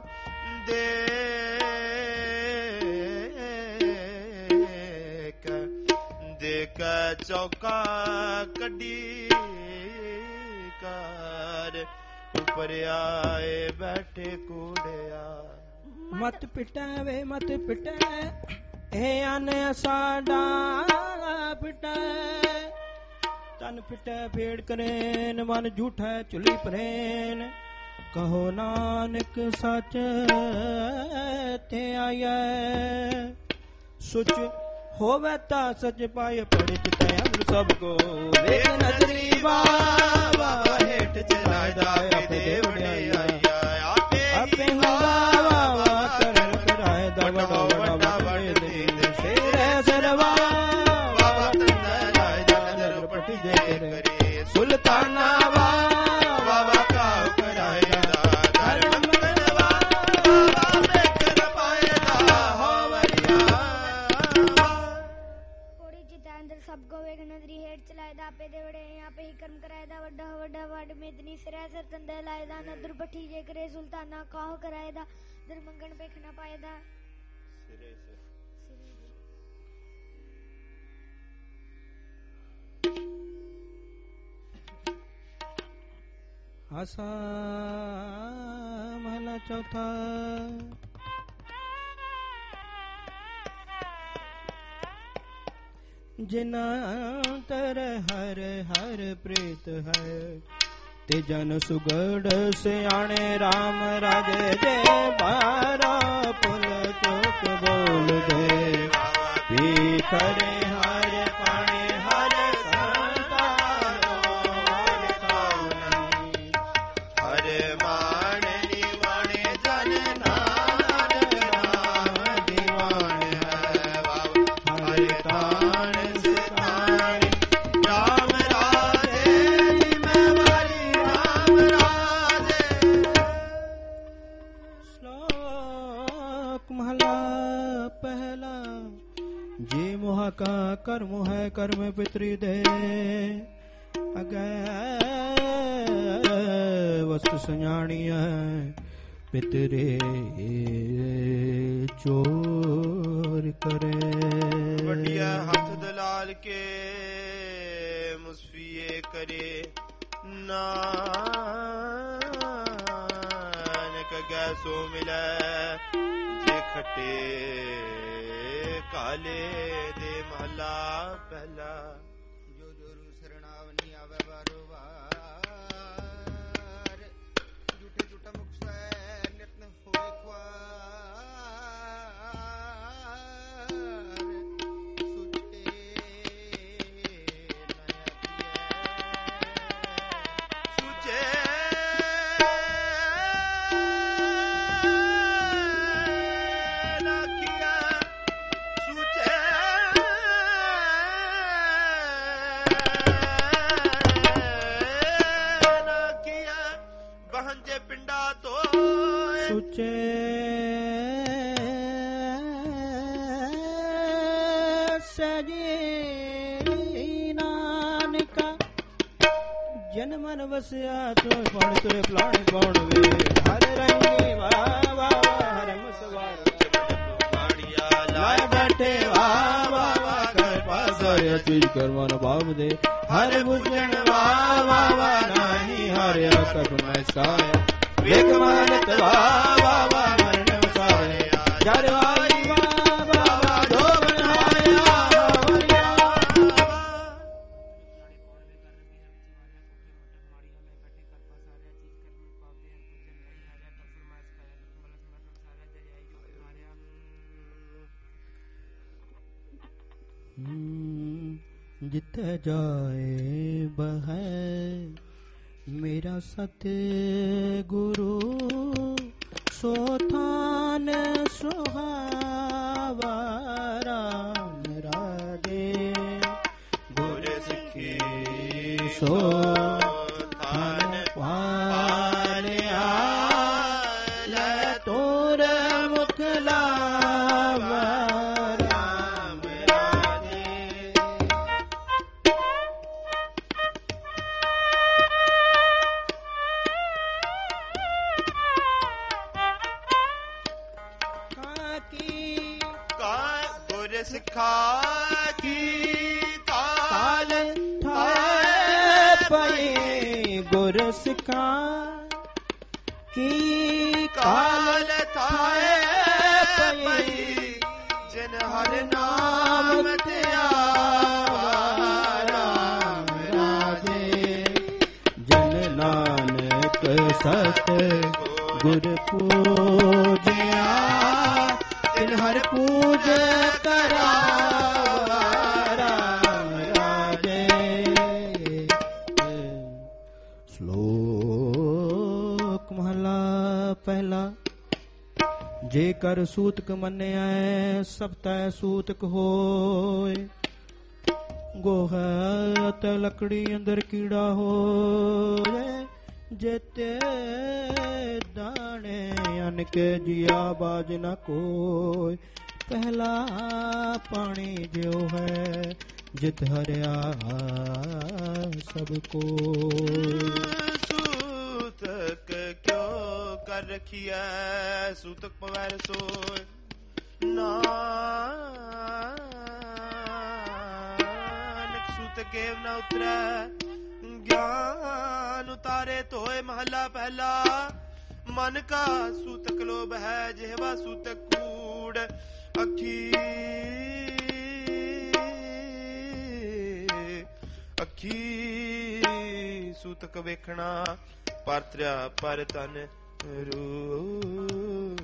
B: देख चौका कड़ी कार ਪਰਿਆਏ ਬੈਠੇ ਕੂੜਿਆ।
A: ਮਤ ਪਿਟੈ ਵੇ ਮਤ ਪਿਟੈ ਇਹ ਅਨ ਸਾਡਾ ਪਿਟੈ ਤਨ ਪਿਟੈ ਫੇੜ ਕਰੇਨ ਮਨ ਝੂਠੈ ਚੁਲੀ ਪ੍ਰੇਨ ਕਹੋ ਨਾਨਕ ਸੱਚ ਤੇ ਆਇਐ ਸੁਚ ਹੋਵੇ ਤਾ ਸਚ ਪਾਏ ਪੜੇ ਪਿਟੈ ਅਮਰ ਸਭ ਕੋ ਵੇਖ ਨਜ਼ਰੀ ਬਾਬਾ ਹੇਠ ਚਲਾਇਦਾ ਆਪੇ ਵਡਿਆਈ ਆਪੇ ਵਾਵਾ ਕਰਨ ਕਰਾਏ ਦਾ ਵਡਾ ਵਡਾ ਬੜੇ ਦੇ ਸੇਰੇ ਸਰਵਾ ਬਾਬਾ ਤੰਦਾ ਲਾਇ ਜਨਰ ਪਟੀ ਜੇ ਕਰੇ ਸੁਲਤਾਨਾ ਬਾਬਾ ਕਾ ਕਰਾਏ ਦਾ ਧਰਮ ਮੰਗਲਵਾ ਬਾਬਾ ਮੇਖਰ ਪਾਏ ਦਾ ਹੋਵਰਿਆ
C: ਕੋੜੀ ਜਿਤਾ ਅੰਦਰ ਸਭ ਕੋ ਵੇਖ ਨਜ਼ਰੀ ਹੇਠ ਚਲਾਇਦਾ ਆਪੇ ਦੇ ਵੜੇ ਆਪੇ ਹੀ ਕਰਮ ਕਰਾਇਦਾ ਵੱਡਾ ਵੱਡਾ ਵਡ ਮੇਦਨੀ ਸਿਰੇ ਸਰ ਤੰਦਾ ਲਾਇਦਾ ਨਦਰ ਪੱਠੀ ਜੇ ਕਰੇ ਸੁਲਤਾਨਾ ਕਾਹ ਕਰਾਇਦਾ ਦਰ ਮੰਗਣ ਵੇਖਣਾ ਪਾਇਦਾ
B: ਸਿਰੇ ਸੇ
A: ਆਸਾ ਮਹਲਾ ਚੌਥਾ ਜਿਨਾ ਤਰ ਹਰ ਹਰ ਪ੍ਰੀਤ ਹੈ ਤੇ ਜਨ ਸੁਗੜ ਸਿਆਣੇ RAM ਰਾਜੇ ਜੇ ਬਾਰਾ ਪੁਲ ਚੋਕ ਬੋਲ ਦੇ ਪੀ ਖਰੇ ਹਰ ਪਾਣੀ ਹਰ ਕਾ ਕਰਮ ਹੈ ਕਰਮ ਪਿਤਰੀ ਦੇ ਅਗੈ ਵਸਤ ਸੰਜਾਣੀਐ ਪਿਤਰੇ ਚੋਰ ਕਰੇ
B: ਵੱਡਿਆ ਹੱਥ ਦਲਾਲ ਕੇ ਮੁਸਫੀਏ ਕਰੇ ਨਾਨਕ ਗੈ ਸੋ ਮਿਲੈ ਜੇ ਖੱਟੇ ਕਾਲੇ ਦੇ ਮਹਲਾ ਪਹਿਲਾ
A: ਜੋ ਜੋਰੂ ਸਰਣਾਵਨੀ ਆਵੇ ਬਾਰੋ ਬਾਰ ਝੂਠੇ ਝੂਠਾ ਮੁਖ ਸੈ ਨਿਤ ਹੋਏ ਖੁਆਰ ਸੁਚੇ
B: ਸੁਚੇ
A: ਸੁਚੇ ਸਜੀ ਨਾਨਕਾ ਜਨ ਮਨ ਵਸਿਆ ਤੂੰ ਪੜ ਤੁਰੇ ਪਲਾਣੇ ਕੌਣ ਵੇ ਹਰ ਰੰਗੀ ਵਾਵਾ ਹਰਮ ਸਵਾਰ
B: ਪਾੜੀਆ
A: ਲਾਇ ਬੈਠੇ ਵਾਵਾ ਕਰ ਪਾਸਰ ਚੀਜ ਕਰਵਨ ਭਾਵ ਦੇ ਹਰ ਬੁਝਣ ਵਾਵਾ ਨਹੀਂ ਹਰਿਆ ਕਬ ਮੈਂ ਸਾਇਆ ਵੇਖ ਮਾਨਤ ਵਾਵਾ ਮਰਨ ਵਸਾਇਆ ਜਰਵਾਈ ਵਾਵਾ ਢੋਬਨ ਹਾਇਆ ਵਰਿਆ ਜਿੱਥੇ ਜਾਏ ਬਹੈ ਮੇਰਾ ਸਤ ਗੁਰੂ ਸੋ ਥਾਨ ਸੁਹਾਵਾ ਰਾਮ ਰਾਜੇ
B: ਗੁਰ ਸਿੱਖੀ
A: ਸੋ
B: ਥਾਨ
A: ਪਾਲਿਆ ਲੈ ਤੋਰ ਮੁਖ ਲਾਵਾ ਰਾਮ ਰਾਜੇ
B: ਸਿਖਾ ਕੀ ਕਾਲ
A: ਥਾਏ ਪਈ ਗੁਰ ਸਿਖਾ ਕੀ
B: ਕਾਲ ਥਾਏ ਪਈ ਜਿਨ ਹਰ ਨਾਮ ਧਿਆਵਾ ਰਾਮ ਰਾਜੇ।
A: ਜਨ ਨਾਨਕ ਸਤ ਗੁਰ ਪੂਜਿਆ ਤਿਨ ਹਰ ਪੂਜ ਕਰਾਵਾ ਰਾਮ ਰਾਜੇ। ਸ਼ਲੋਕ ਮਹਲਾ ਪਹਿਲਾ। ਜੇ ਕਰ ਸੂਤਕ ਮੰਨਿਆ ਸਭ ਤੈ ਸੂਤਕ ਹੋਏ। ਗੋਹਾ ਅਤੇ ਲੱਕੜੀ ਅੰਦਰ ਕੀੜਾ ਹੋਏ। ਜੇਤੇ ਦਾਣੇ ਅਨ ਕੇ ਜੀਆ ਬਾਜ ਨ ਕੋਇ। ਪਹਿਲਾ ਪਾਣੀ ਜਿਉ ਹੈ ਜਿਤ ਹਰਿਆ ਸਭ ਕੋਇ।
B: ਸੂਤਕ ਕਿਉ ਕਰ ਰਖੀਐ ਸੂਤਕ ਪਵੈ ਰਸੋਇ। ਨਾਨਕ ਸੂਤਕ ਕੇਵ ਨ ਉਤਰੈ ਗਿਆਨ ਉਤਾਰੇ ਧੋਏ। ਮਹਲਾ ਪਹਿਲਾ। ਮਨ ਕਾ ਸੂਤਕ ਲੋਭ ਹੈ ਜਿਹਵਾ ਸੂਤਕ ਕੂੜ। ਅੱਖੀ ਸੂਤਕ ਵੇਖਣਾ ਪਰਤਰਿਆ ਪਰ ਤਨ ਰੂਪ।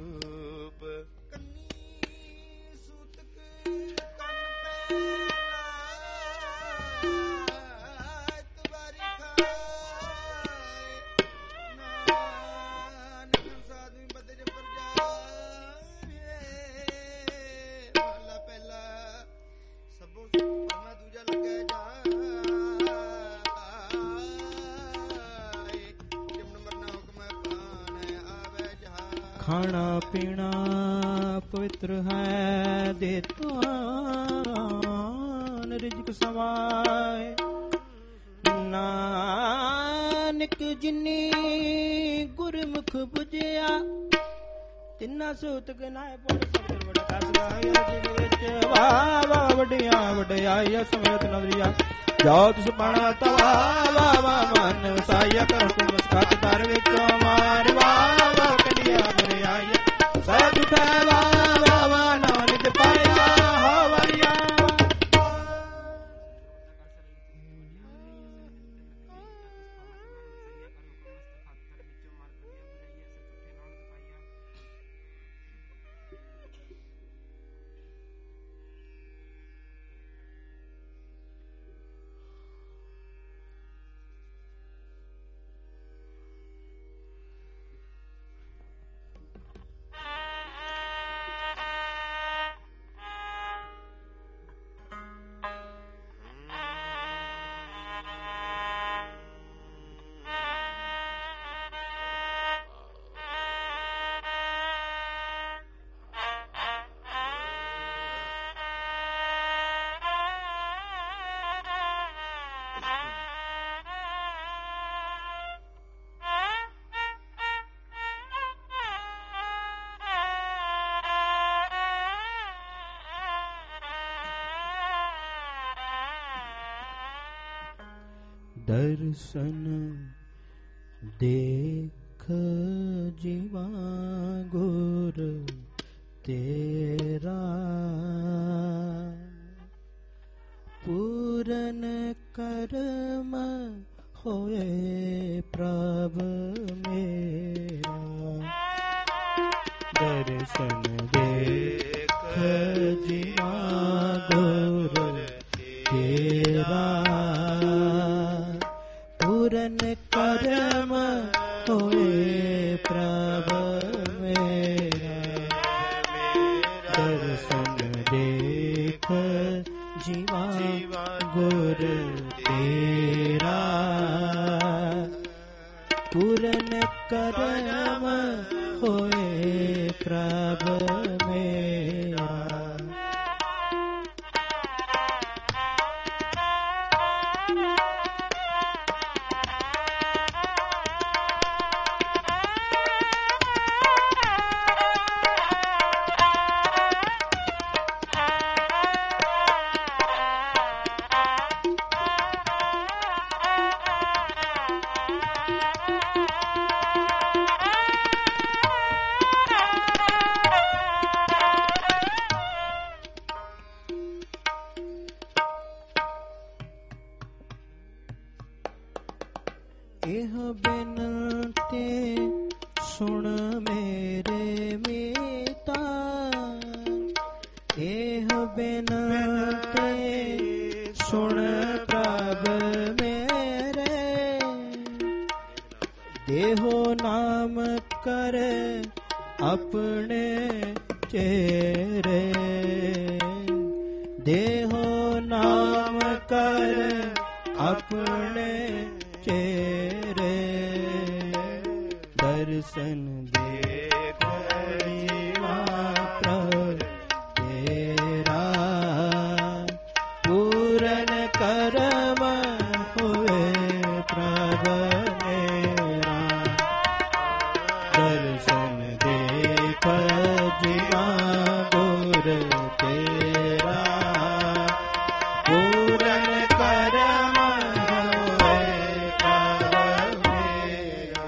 A: ਖਾਣਾ ਪੀਣਾ ਪਵਿੱਤਰ ਹੈ ਦੇਤਾਨ ਰਿਜਕ ਸਮਾਏ। ਨਾਨਕ ਜਿਨੀ ਗੁਰਮੁਖ ਬੁਝਿਆ ਤਿੰਨਾ ਸੂਤਕ ਨਾਏ ਪੁਰ ਸਬਦ ਬੜਾ ਕਸਵਾਇਆ। ਜਿਨ ਵਿੱਚ ਵਾਵਾ ਵੱਡੀਆਂ ਵਡਿਆਈਆਂ ਸਮੇਤ ਨਦਰੀਆ ਜੋ ਤਿਸ ਬਾਣਾ ਤਵਾ ਵਾਵਾ ਮਨ ਵਸਾਇਆ। ਕਰ ਤੁਮ ਸਖਤ ਦਰ ਵਿੱਚੋਂ ਮਾਰ ਵਾਵਾ ਕਢਿਆ ਬਰਿਆਈ। ਸਹਿਜ ਉਠੈ ਵਾਵਾ ਵਾ ਨਾਨਕ ਪਾਇਆ ਹੋਵਰਿਆ। ਦਰਸ਼ਨ ਦੇਖ ਜੀਵਾ ਗੁਰ ਤੇਰਾ। ਪੂਰਨ ਕਰਮ ਹੋਏ ਪ੍ਰਭ ਮੇਰਾ। ਦਰਸ਼ਨ ਦੇਖ ਜੀਵਾ ਗੁਰ ਤੇਰਾ। ਪੂਰਨ ਕਰਮ ਹੋਏ ਪ੍ਰਭ ਮੇਰਾ। ਦਰਸ਼ਨ ਦੇਖ ਜੀਵਾ ਗੁਰ ਤੇਰਾ। ਪੂਰਨ ਕਰਮ ਹੋਏ ਪ੍ਰਭ ਮੇਰਾ। अपने चेहरे, देहो नाम कर अपने चेहरे, दर्शन देख मात्र तेरा, पूरन कर्म हुए प्रभु मेरा, दर्शन देख जीवा गुर तेरा, पूरन कर्म हुए प्रभु मेरा।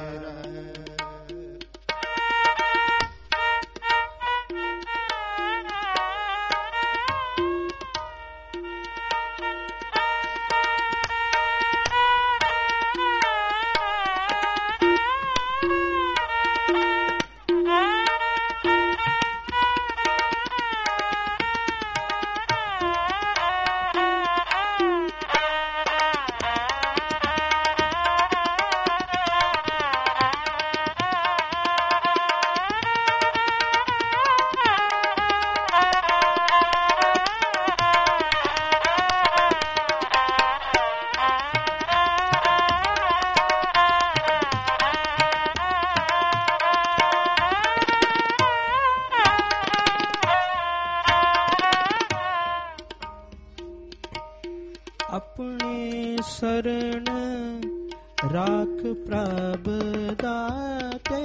A: अपनी शरण राख प्रभु दाते,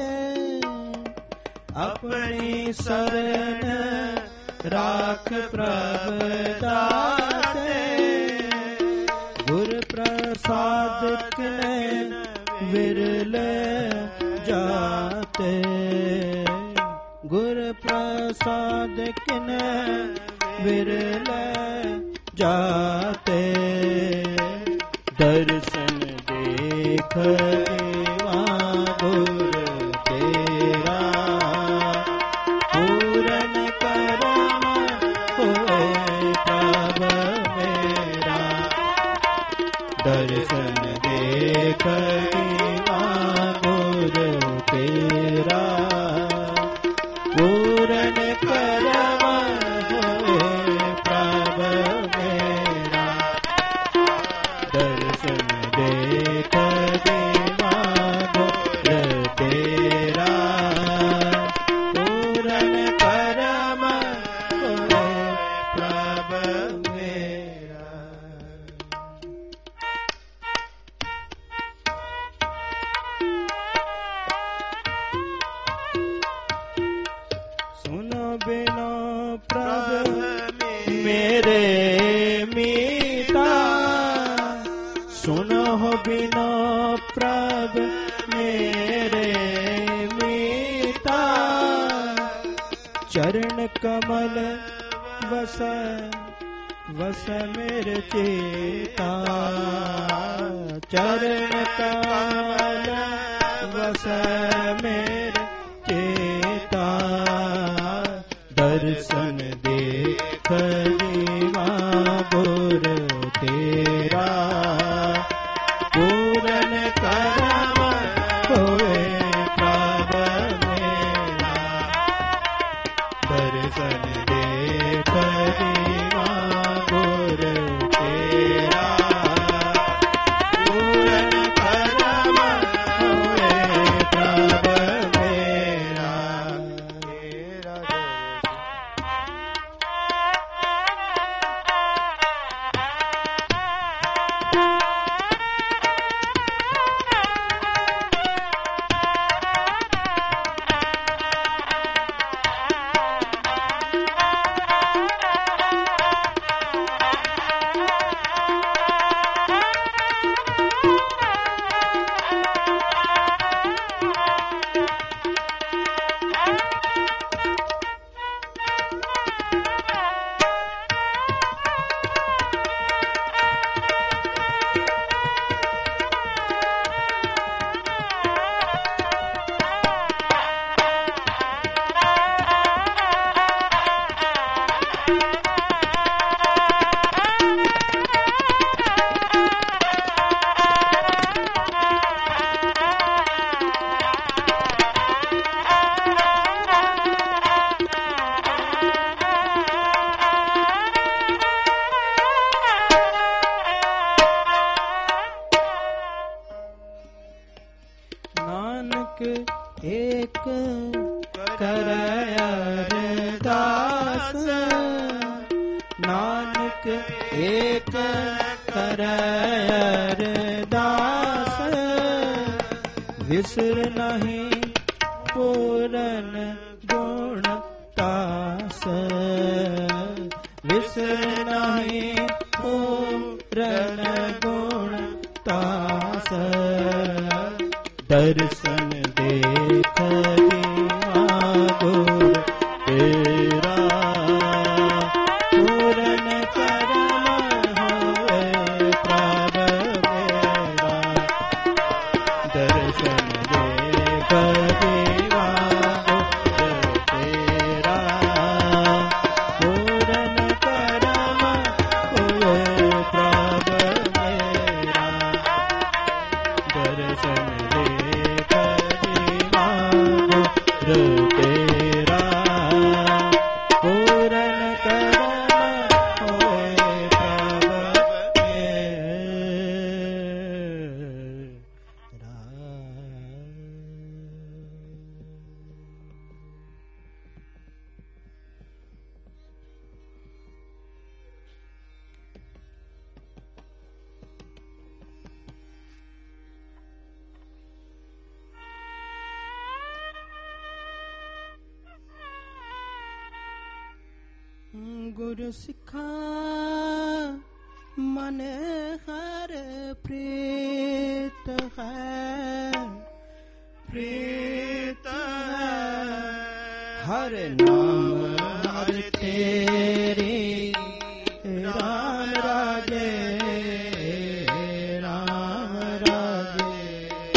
A: अपनी शरण राख प्रभु दाते, गुर प्रसाद किने विरले जाते, गुर प्रसाद किने विरले जाते, दर्शन देख देवा गुर तेरा, पूरन कर्म हुए प्रभु मेरा, दर्शन देख देवा गुर तेरा, पूरन कर्म हुए प्रभु मेरा, दर्शन देख देवा गुर तेरा, पूरन कर्म हुए प्रभु मेरा। सुनो बिनो प्रभु मेरे मीता, सुनो बिनो प्रभु मेरे मीता, चरण कमल वस वस मेरे चेता, चरण कमल वस मेरे चेता, दर्शन देख देवा गुर तेरा, पूरन कर्म हुए प्रभु मेरा, दर्शन देख देवा गुर तेरा, पूरन कर्म हुए प्रभु मेरा, तेरा ਕਰੈ ਅਰਦਾਸ ਨਾਨਕ ਏਕ ਕਰੈ ਅਰਦਾਸ ਵਿਸਰ ਨਹੀਂ ਪੂਰਨ ਗੁਣ ਤਾਸ ਵਿਸਰ ਨਹੀਂ ਪੂਰਨ ਗੁਣ ਤਾਸ ਦਰਸ਼ਨ ਦੇਖ ਗੁਰ ਤੇਰਾ ਪੂਰਨ ਕਰਮ ਹੋਵੇ ਪ੍ਰਭ ਮੇਰਾ ਦਰਸ਼ਨ ਦੇਖ ਦੇਵਾ ਗੁਰ ਤੇਰਾ ਪੂਰਨ ਕਰਮ ਹੋਵੇ ਪ੍ਰਭ ਮੇਰਾ ਦਰਸ਼ਨ ਦੇਖ ਦੇਵਾ ਗੁਰ ਤੇਰਾ ਪੂਰਨ ਕਰਮ ਹੋਏ ਪ੍ਰਭ ਮੇਰਾ। ਗੁਰ ਸਿੱਖਾਂ ਮਨ ਹਰ ਪ੍ਰੀਤ ਹੈ ਪ੍ਰੀਤ ਹੈ ਹਰ ਨਾਮ ਹਰ ਤੇਰੀ ਰਾਮ ਰਾਜੇ ਰਾਮ ਰਾਜੇ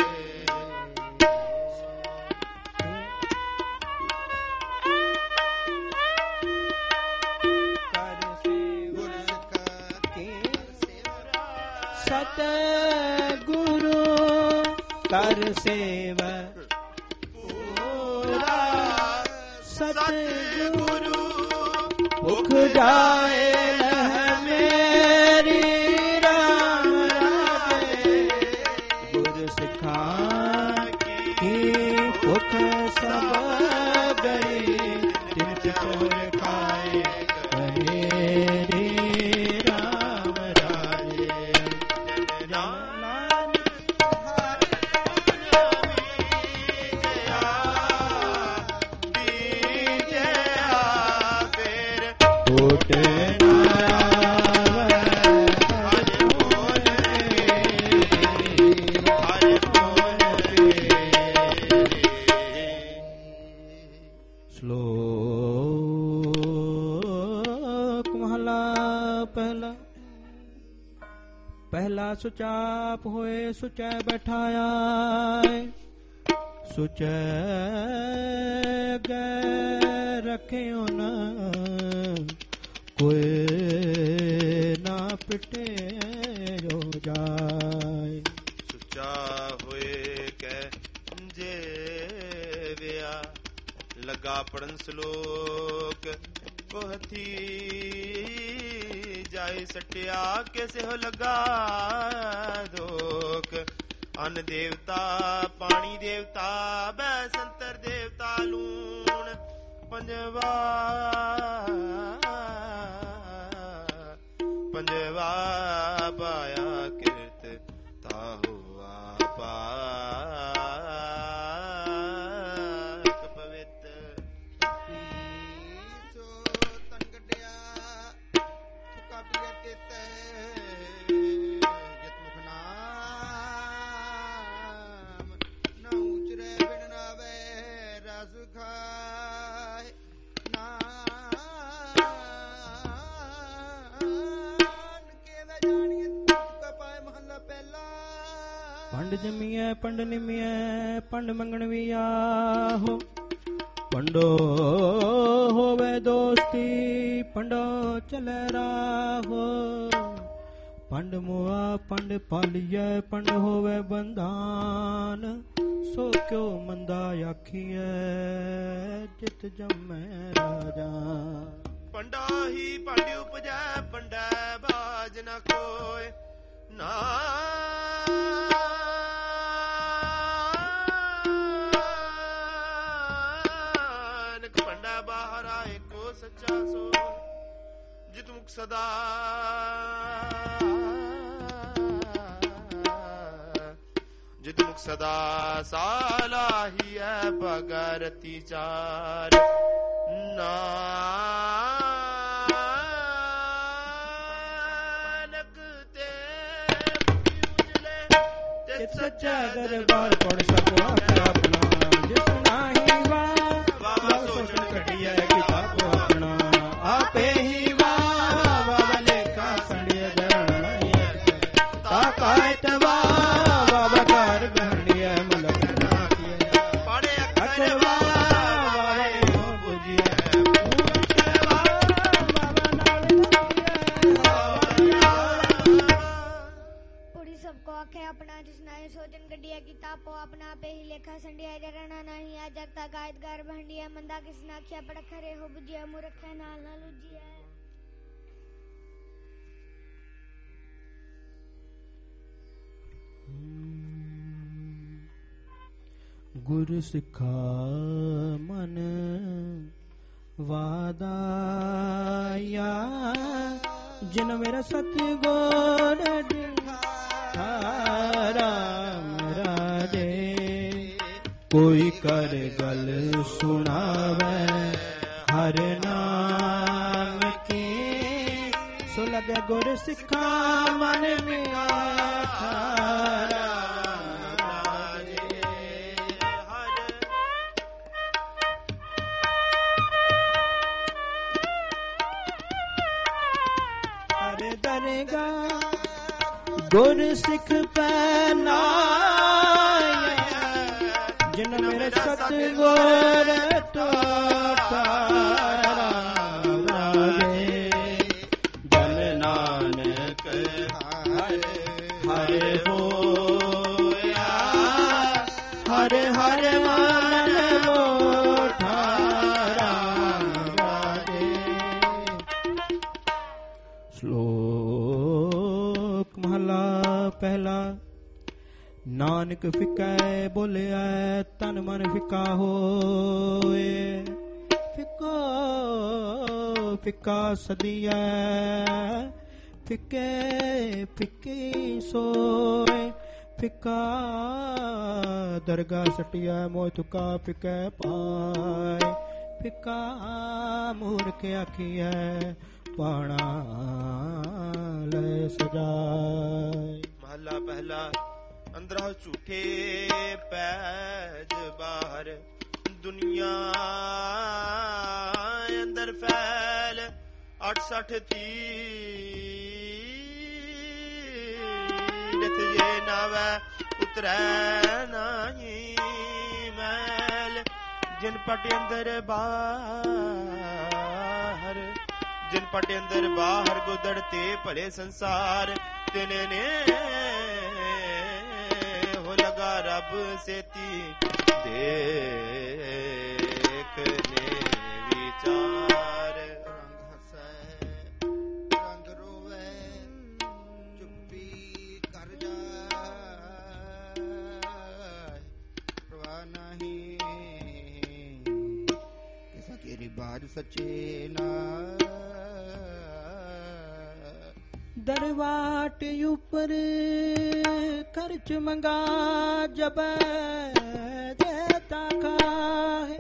A: ਸਤ ਗੁਰੂ ਕਰ ਸੇਵਾ ਪੂਰਾ ਸਤ ਗੁਰੂ ਭੁਖ ਜਾਏ ਲਹਿ ਮੇਰੀ ਰਾਮ ਰਾਜੇ ਗੁਰ ਸਿੱਖਾਂ ਕੀ ਭੁਖ ਸਭ ਗਈ ਤਿਨ ਚੋਰ ਖਾਏ ਮੇਰੀ ਰਾਮ ਰਾਜੇ ਸ਼ਲੋਕ ਮਹਲਾ ਪਹਿਲਾ ਪਹਿਲਾ ਸੁਚਾਪ ਹੋਏ ਸੁਚੈ ਬੈਠਾਇਆ ਸੁਚੈ ਗੈ ਰੱਖਿਓ ਨਾ ਕੋਈ ਨਾ ਪਿਟੇ ਜੋ ਜਾਏ
B: ਸੁਚਾ ਹੋਏ ਕਹਿ ਜੇ ਵਿਆ ਲਗਾ ਪੜਨ ਸ਼ਲੋਕ ਕੋਹਥੀ ਜਾਏ ਸਟਿਆ ਕਿਸੇ ਹੋ ਲਗਾ ਧੋਕ ਅਨ ਦੇਵਤਾ ਪਾਣੀ ਦੇਵਤਾ ਬੈ ਸੰਤਰ ਦੇਵਤਾ ਲੂਣ ਪੰਜਵਾ ਪੰਜਵਾ ਪਾਇਆ ਕਿਰਤ ਤਾਹੋ ਆਪਾਕ ਪਵਿੱਤ
A: ਸੋ ਤਨ ਕੱਢਿਆ ਤੁਕਾ ਪੀਆ ਤਿਤ ਜਤ ਮੁਖ ਨਾਮ ਨਾ ਉਚਰੇ ਬਿਨ ਨਾਵੇ ਰਸ ਖਾਏ ਪੰਡ ਜਮੀਐ ਪੰਡ ਨਿਮੀਐ ਪੰਡ ਮੰਗਣ ਵੀ ਆਹੋ ਪੰਡੋ ਹੋਵੇ ਦੋਸਤੀ ਪੰਡੋ ਚਲੇ ਰਾਹੋ ਪੰਡ ਮੁਆ ਪੰਡ ਪਾਲੀਐ ਪੰਡ ਹੋਵੇ ਬੰਧਾਨ ਸੋ ਕਿਉ ਮੰਦਾ ਆਖੀਐ ਜਿਤ ਜੰਮੈ ਰਾਜਾ
B: ਪੰਡਾ ਹੀ ਪੰਡ ਉਪਜੈ ਪੰਡੈ ਬਾਜ ਨ ਕੋਇ ਨਾ ਸੱਚਾ ਸੋ ਜਿਤ ਮੁਖ ਸਦਾ ਜਿਤ ਮੁਖ ਸਦਾ ਸਾਲਾਹੀਐ ਭਗਰਤੀ ਚਾਰ ਨਾਨਕ ਤੇ ਉਜਲੇ ਤੇ ਸੱਚਾ
A: ਦਰਬਾਰ ਪੜ ਸਕੋ ਆਪਣਾ ਜਿਸ ਨਾਹੀ ਵਾਹ ਸੋਚਣ ਘਟਿਆ ਕਿਤਾਬ ਆਪਣਾ ਆਪੇ ਹੀ ਵਾਹ ਲੇਖਾ ਸੰੜਿਆ ਜਰਣ ਤਾ ਕਾਇਤ ਵਾਹ ਘਰ ਬਹਣਿਆ ਮਲਕ ਨਾ ਕੀਏ
B: ਪੜੇ ਅੱਖਰ ਵਾਹ ਬੁਝਿਆ
C: पूरी सबको आखे अपना जिसना सोचन गड्डिया किताबो अपना पे ही लेखा संडिया जरना नहीं आ जगता गायदगार भंडिया मंदा किसना आख्या पड़खरे हो बुझिया मुरखे नाल ना लुजिया
A: गुरु सिखा मन वादाया जिन मेरा सतगुर राम राजे कोई कर गल सुनावे हर नाम की सो लगे गुर सिखा मन में दरगा गुर सिख पैनाया जिन मेरे सतगुर राजे जन नानक हरे होया हरे हरे मन मोठा राजे श्लोक महला पहला नानक फिकै बोलिया तन मन फिका होए फिको फिका सदिया फिके फिकी सोए फिका दरगाह सटिया मोह तुका फिकै पाए फिका मूर्ख आखिया पाणा ले सजाए
B: महला पहला अंदर झूठे पैज बाहर दुनिया अंदर फैल 68 तीरथ ये नावै उतरै नहीं मैल जिन पट अंदर बाहर जिन पट अंदर बाहर गुदड़ते भले संसार तिने ने हो लगा रब सेती देखने विचार
D: रंग हसै रंग रोवे चुप्पी कर जाए परवाह नहीं कैसा केरी बाज सचे ना
A: दरवाट ऊपर खर्च मंगा जब देता खाए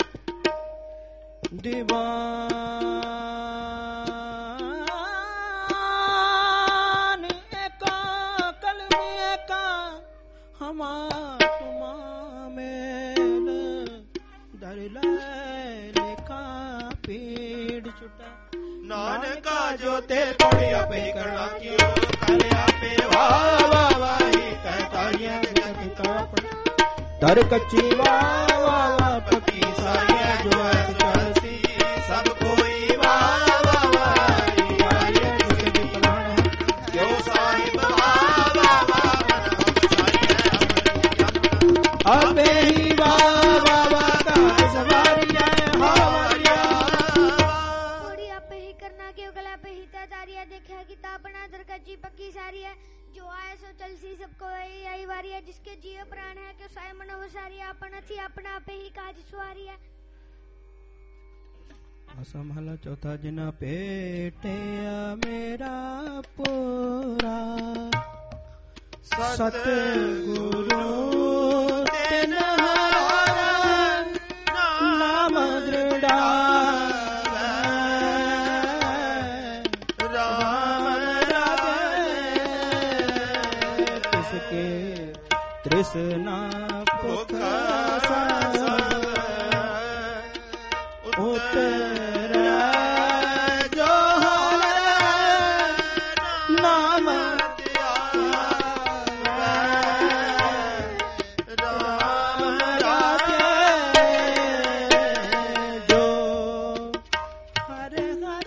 A: दीवान एका कलम एका हमा तुमा मेल दर लेखा पीड़ छुटा
B: नानका जो ते थोड़ी आपे करना क्यों करे आपे वाह वाह वाही कहतालियां
A: दर कच्ची वाह वाह वाह
B: पकी सारियां जो चलती सब कोई वाह वाह वाही जो साहिब वाह वाह वाह
A: अबे ही वाह वाह वाह का सवारियां हवारियां
C: थोड़ी आपे ही करना क्यों गला पे ही तारिया देखा किताब बना दर कच्ची पक्की सारी है जो आए सो चलसी सबको आई वारी है जिसके जियो प्राण है कि साय मनोवसारी अपन थी अपना पे ही काज सुवारी है
A: असमहला चौथा जिना पेटिया मेरा पूरा सतगुरु तिन नाम दृढ़ा तृष्णा पुख उतर जो नाम जो हर हर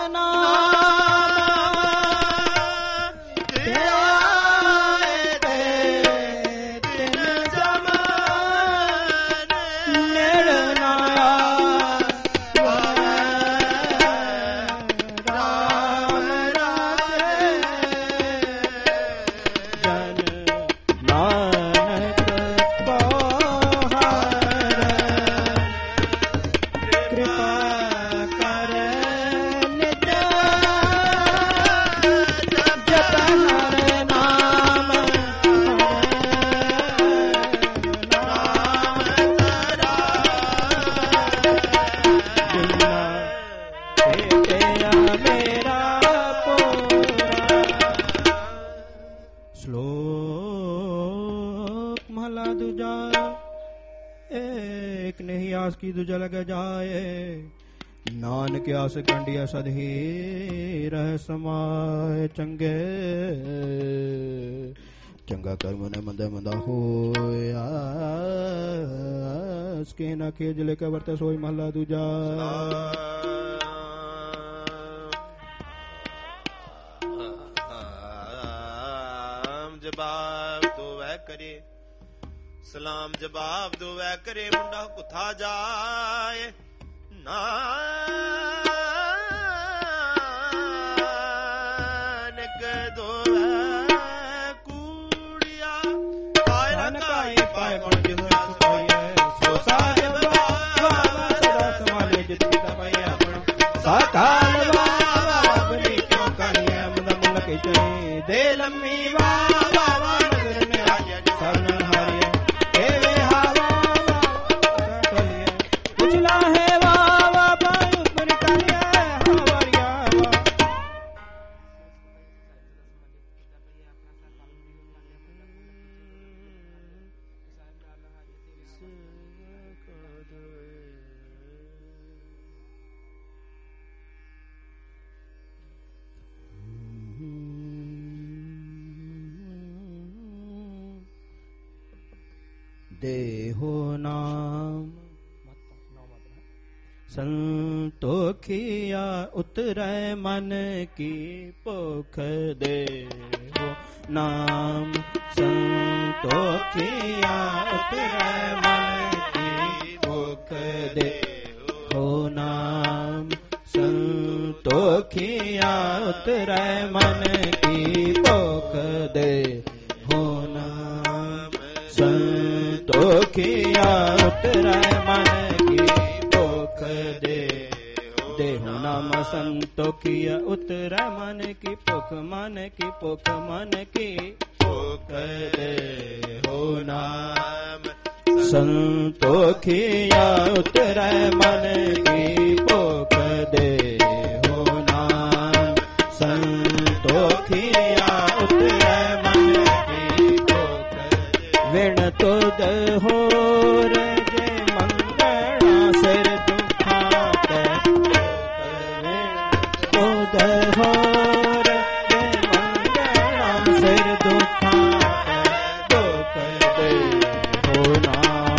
A: की दूजा लग जाए नानक आस कंडिया सदही रह समाए चंगे चंगा कर्म ने मंदा मंदा होया इसके ना खेज लेकर वर्त सोई महला दूजा
B: जवाब दो वह करे सलाम जवाब दो वह करे मुंडा कुथा जाए नानक दो वह कूड़िया पाए नकाई पाए मन जिस पाए सो सारे बाबा सदा समाले जित पिता पाए अपना साकाल बाबा अपनी क्यों करिए मुंडा मुंडा के चले दे लम्मी बाबा नगर में आया सरन हरिए देहो नाम संतोखिया उतरै मन की पोख देहो नाम संतोखिया उतरै मन की पोख देहो नाम संतोखिया उतरै मन की पोख देहो नाम संतोखिया उतरै मन की पोख देहो नाम संतोखिया उतरै मन की पोख मन की पोख मन की पोख देहो नाम संतोखिया उतरै मन की पोख देहो नाम संतोखिया उतरै मन की पोख विण तुद हो रे मंगणा सिर दुखात तुद हो रे मंगणा सिर दुखात दुख दे हो नाम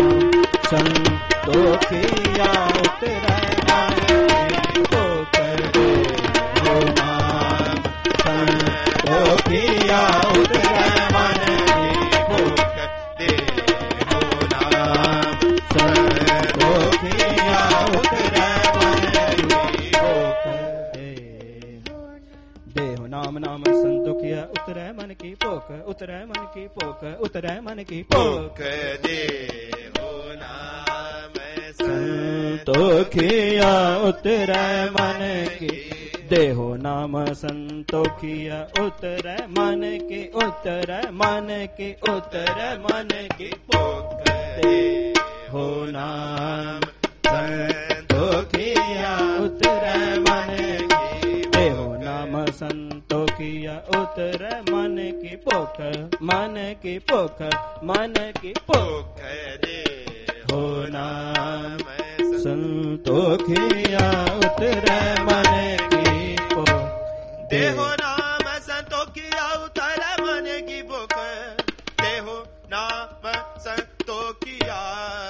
B: संतोखिया उतरै मन की दुख दे हो नाम संतोखिया उतरै मन की दुख दे हो नाम संतोखिया उतरै मन की दुख दे देहो नाम नाम संतोखिया उतरै मन की पोख उतरै मन की पोख उतरै मन की पोख दे हो नाम
A: संतोखिया उतरै मन की देहो नाम संतोखिया उतरै मन की उतरै मन की उतरै मन की भूख देहो नाम संतोखिया उतरै मन की देहो नाम संतोखिया उतरै मन की भूख मन की भूख मन की भूख देहो नाम संतोखिया उतरै मन की भूख
B: देहो नाम संतोखिया उतरै मन की भूख देहो नाम संतोखिया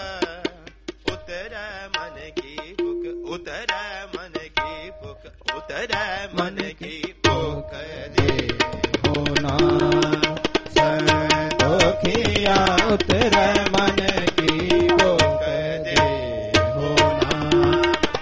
B: उतरै मन की भूख उतरै मन की भूख उतरै मन की भूख
A: देहो नाम संतोखिया उतरै मन की भूख देहो नाम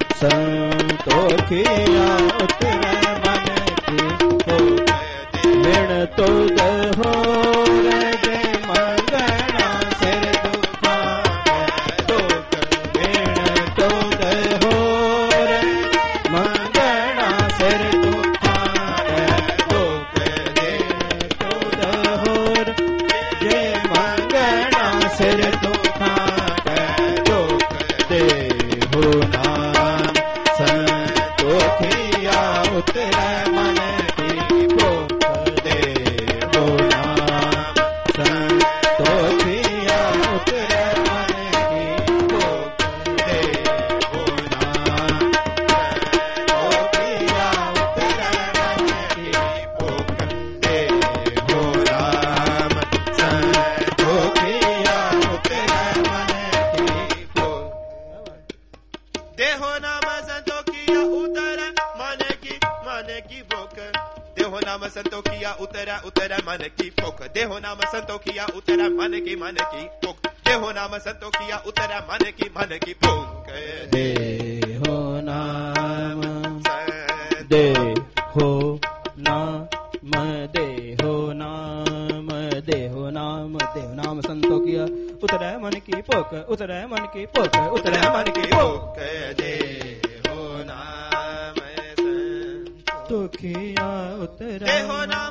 A: संतोखिया उतरै मन की भूख बिन तुद हो रे मंगना सिर दुखा दुख बिन तुद हो रे मंगना सिर दुखा दुख बिन तुद हो जे मंगना सिर दुखा दुख देहो नाम संतोखिया उतरै मन की भूख देहो नाम संतोखिया उतरै मन की भूख देहो नाम संतोखिया उतरै मन की भूख देहो नाम संतोखिया उतरै मन की भूख
B: देहो नाम संतोखिया उतरै मन की भूख देहो नाम संतोखिया उतरै उतरै मन की भूख देहो नाम संतोखिया उतरै मन की भूख देहो नाम संतोखिया उतरै मन की भूख
A: देहो नाम देहो नाम देहो नाम देहो नाम देहो नाम संतोखिया उतरै मन की भूख उतरै मन की भूख उतरै मन की भूख
B: देहो नाम
A: संतोखिया उतरै
B: देहो नाम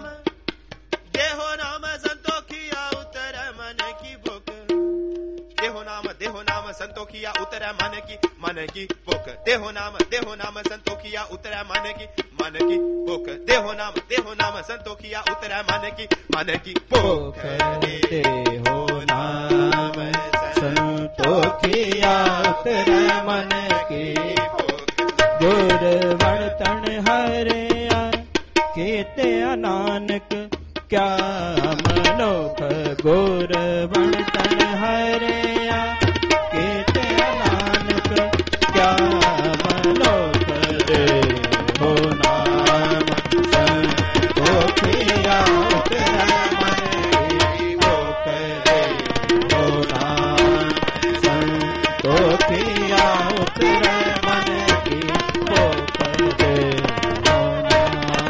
B: संतोखिया उतरै मन की भूख देहो नाम संतोखिया उतरै मन की भूख देहो नाम संतोखिया उतरै मन की भूख देहो नाम संतोखिया उतरै मन की भूख
A: देहो नाम संतोखिया उतरै मन की गुर वर्तन हरिया केते नानक क्या मनोख गुर वर्तन हरिया केते नानक क्या मनोख देहो नाम संतोखिया उतरै मन की भूख देहो नाम संतोखिया उतरै मन की भूख देहो नाम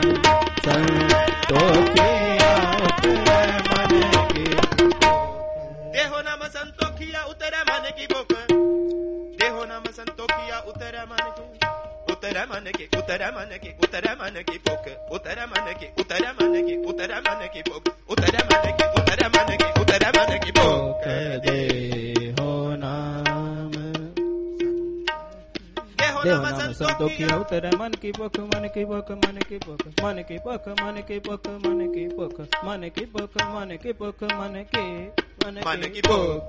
A: संतोखिया उतरै मन की
B: देहो नाम संतोखिया उतरै मन की भूख देहो नाम संतोखिया उतरै मन की उतरै मन की उतरै मन की उतरै मन की भूख उतरै मन की उतरै मन की उतरै मन की भूख उतरै मन की उतरै मन की उतरै मन की भूख
A: देहो नाम
B: देहो
A: देहो
B: नाम
A: नाम संतोखिया उतरै मन की भूख मन की भूख मन की भूख मन की भूख मन की भूख मन की भूख मन की भूख मन की भूख मन की भूख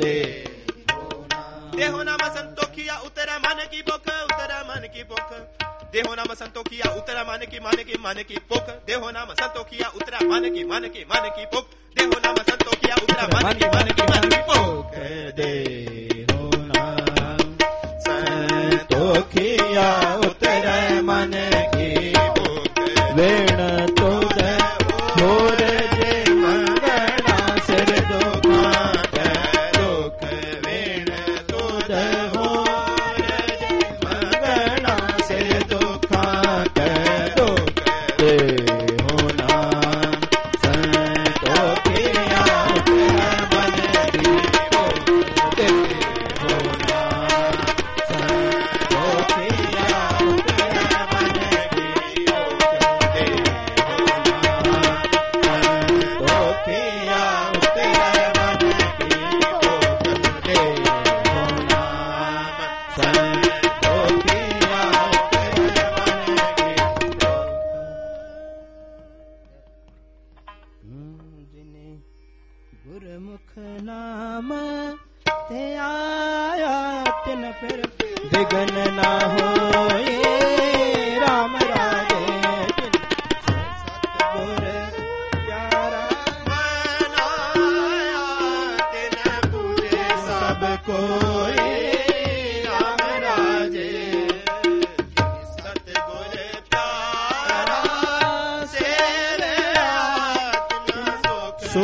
B: देहो नाम संतोखिया उतरै मन की भूख उतरै मन की भूख देहो नाम संतोखिया उतरै मन की भूख देहो नाम संतोखिया उतरै मन की भूख देहो नाम संतोखिया उतरै मन की भूख
A: देहो नाम संतोखिया उतरै मन की भूख वेण तुद होर जे मंगना सिर दुखा दुख वेण तुद होर जे मंगना सिर दुखा दुख देहो नाम संतोखिया उतरै मन की भूख देहो नाम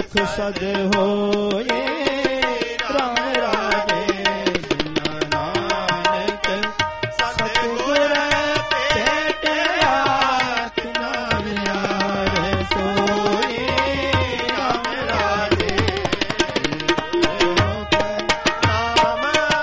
A: ਸੁਖ ਸਦ ਹੋਏ ਰਾਮ ਰਾਜੇ ਜਿਨਾ ਨਾਨਕ ਸਤਿਗੁਰ ਭੇਟਿਆ ਤਿਨਾ ਵਿਆਰ ਸੋਏ ਰਾਮ ਰਾਜੇ ਨਾਮ।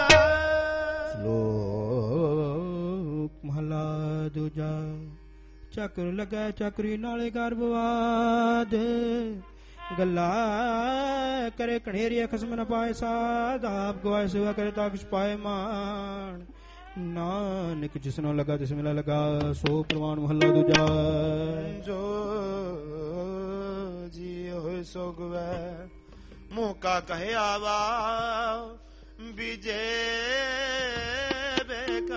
A: ਸ਼ਲੋਕ ਮਹਲਾ ਦੂਜਾ। ਚੱਕਰ ਲੱਗੈ ਚੱਕਰੀ ਨਾਲੇ ਗਰਭਵਾਦ ਗੱਲਾ ਕਰੇ ਕਣੇਰੀਆ ਖਸਮ ਨ ਪਾਏ ਸਾਧ ਆਪ ਗਵਾਏ ਸੇਵਾ ਕਰੇ ਤਾਂ ਕਿਛ ਪਾਏ ਮਾਨ ਨਾਨਕ ਜਿਸਨੋਂ ਲਗਾ ਤਿਸ ਮਿਲਾ ਲਗਾ ਸੋ ਪ੍ਰਵਾਨ ਮਹੱਲਾ ਦੂਜਾ।
B: ਜੋ ਜੀ ਹੋਇ ਸੋ ਗਵੈ ਮੂਕਾ ਕਹਿ ਆਵਾ ਬੀਜੇ ਬੇਕ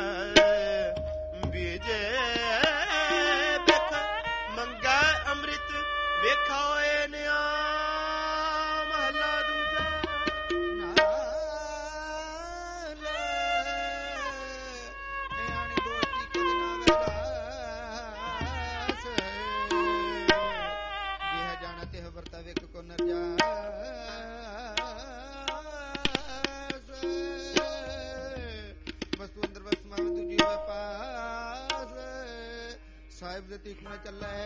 B: ਬੀਜੇ ਬੇਕ ਮੰਗਾ ਅੰਮ੍ਰਿਤ ਵੇਖਾ ਹੋਏ ਨਿਆ ਮਹਲਾ ਦੂਜਾ।
D: ਨਿਆਣੀ ਦੋਸਤੀ ਕਦੇ ਨਾ ਵੈਰਾਸ ਜਿਹ ਜਾਣਾ ਤਿਹ ਵਰਤਾ ਵੇਖ ਕੋ ਨਰਜਾਸ ਵਸਤੂ ਅੰਦਰ ਵਸਮਾ ਦੂਜੀ ਹੋਏ ਪਾਸ ਸਾਹਿਬ ਦੇ ਤੀਖਣਾ ਚੱਲੇ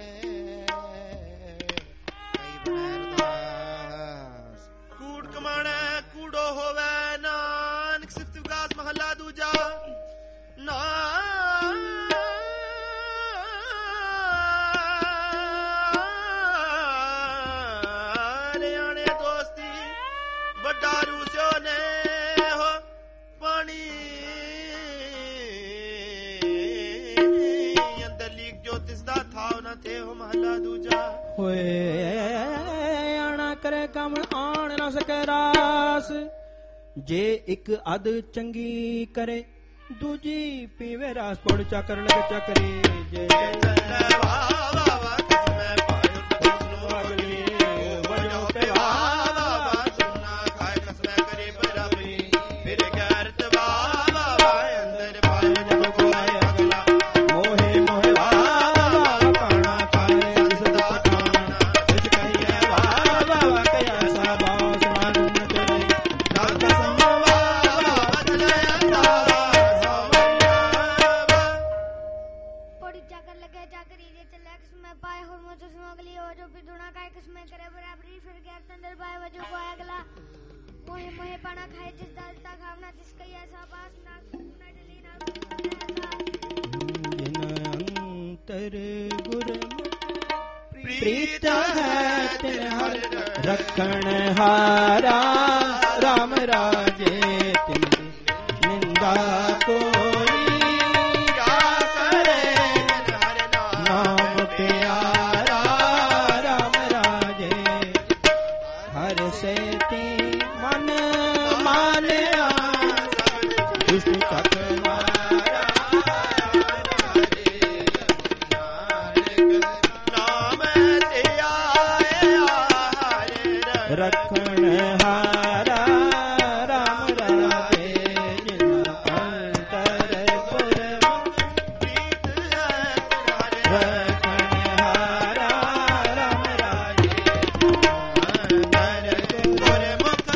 D: ਕਈ ਬਣਾ ਅਰਦਾਸ।
B: ਕੂੜ ਕਮਾਣਾ ਕੂੜੋ ਹੋਵੇ ਨਾਨਕ ਸਿਫਤ ਵਿਕਾਸ ਮਹਲਾ ਦੂਜਾ। ਨਿਆਣੇ ਦੋਸਤੀ ਵੱਡਾ ਰੂਸਿਓ ਨੇ ਹੋ ਪਾਣੀ ਅੰਦਰ ਲੀਕ ਜੋ ਤਿਸ ਦਾ ਥਾਵ ਨਾ ਥੇ ਹੋ ਮਹਲਾ ਦੂਜਾ।
A: ਹੋਏ ਆਣਾ ਕਰੇ ਕੰਮ ਆਣ ਨਾ ਸਕੈ ਰਾਸ ਜੇ ਇੱਕ ਅਧ ਚੰਗੀ ਕਰੇ ਦੂਜੀ ਪੀਵੇ ਰਾਸ ਪੜ ਚੱਕਰ ਲਗੇ ਚੱਕਰੀ ਜੇ
B: ਚੱਲੇ ਵਾ ਵਾ ਵਾ ਕਿਸਮੈ ਪਾਇਓ ਤੁਸਨੂੰ ਅਗਲੀ ਵਜੋ ਤੇ ਵਾ ਵਾ ਵਾ ਸੁਨਾ ਖਾਏ ਕਸਮੈ ਕਰੀ ਬਰਾਬਰੀ ਫਿਰ ਗੈਰਤ ਵਾ ਵਾ ਵਾ ਅੰਦਰ ਪਾਇਓ ਜਬ ਕੋਏ ਅਗਲਾ
A: ਮੋਹੇ ਮੋਹੇ ਵਾ ਵਾ ਪਾਣਾ ਖਾਏ ਸਦਾ ਪਾਣਾ ਇਸ ਕਹੀਏ ਵਾ ਵਾ ਕਹਿਆ ਸਾਬਾਸ ਮਾਨੂੰ ਤੇਰੇ
B: ਦੰਦ ਸੰਵਾ ਵਾ ਬਦਲੇ ਅੰਦਾਵਾ
C: ਪੜੀ ਚੱਕਰ ਲੱਗੇ ਚੱਕਰੀ ਜੇ ਚੱਲੇ ਕਿਸਮੇ ਪਾਏ ਹੋਰ ਮੋ ਤੁਸਨੂੰ ਅਗਲੀ ਹੋ ਜੋ ਬਿਦੁਣਾ ਕਾਇ ਕਿਸਮੇ ਕਰੇ ਬਰਾਬਰੀ ਫਿਰ ਗਿਆ ਤੰਦਰ ਪਾਏ ਵਜੋ ਕੋ ਅਗਲਾ ਮੋਹੇ ਮੋਹੇ ਪਾਣਾ ਖਾਏ ਜਿਸ ਦਾ ਤਾ ਖਾਵਨਾ ਜਿਸ ਕਈ ਐਸਾ ਬਾਸ ਨਾ ਨਾ ਜਲੀ ਨਾ
A: ਜਿਨ ਅੰਤਰ ਗੁਰਮੁਖ
B: ਪ੍ਰੀਤ
A: ਪ੍ਰੀਤ ਹੈ ਤਿਨ ਹਰ ਰੱਖਣ ਹਾਰਾ ਰਾਮ ਰਾਜੇ ਤਿਨ ਨਿੰਦਾ ਕੋਈ
B: ਕਿਆ ਕਰੇ ਹਰ
A: ਨਾਮ ਪਿਆਰਾ ਰਾਮ ਰਾਜੇ ਹਰ ਸੇਤੀ ਮਨ ਮਾਨਿਆ ਦੁਸ਼ਟ ਚੱਕ ਮਾਰਾ
B: ਨਾਮ ਤੇ ਆਏ ਹਰੇ
A: ਰੱਖਣ ਹਾਰਾ ਰਾਮ ਰਾਜੇ ਜਿਨ ਅੰਤਰ ਗੁਰਮੁਖ
B: ਪ੍ਰੀਤ ਹੈ ਹਰੇ
A: ਰੱਖਣ ਹਾਰਾ ਰਾਮ ਰਾਜੇ
B: ਗੁਰਮੁਖ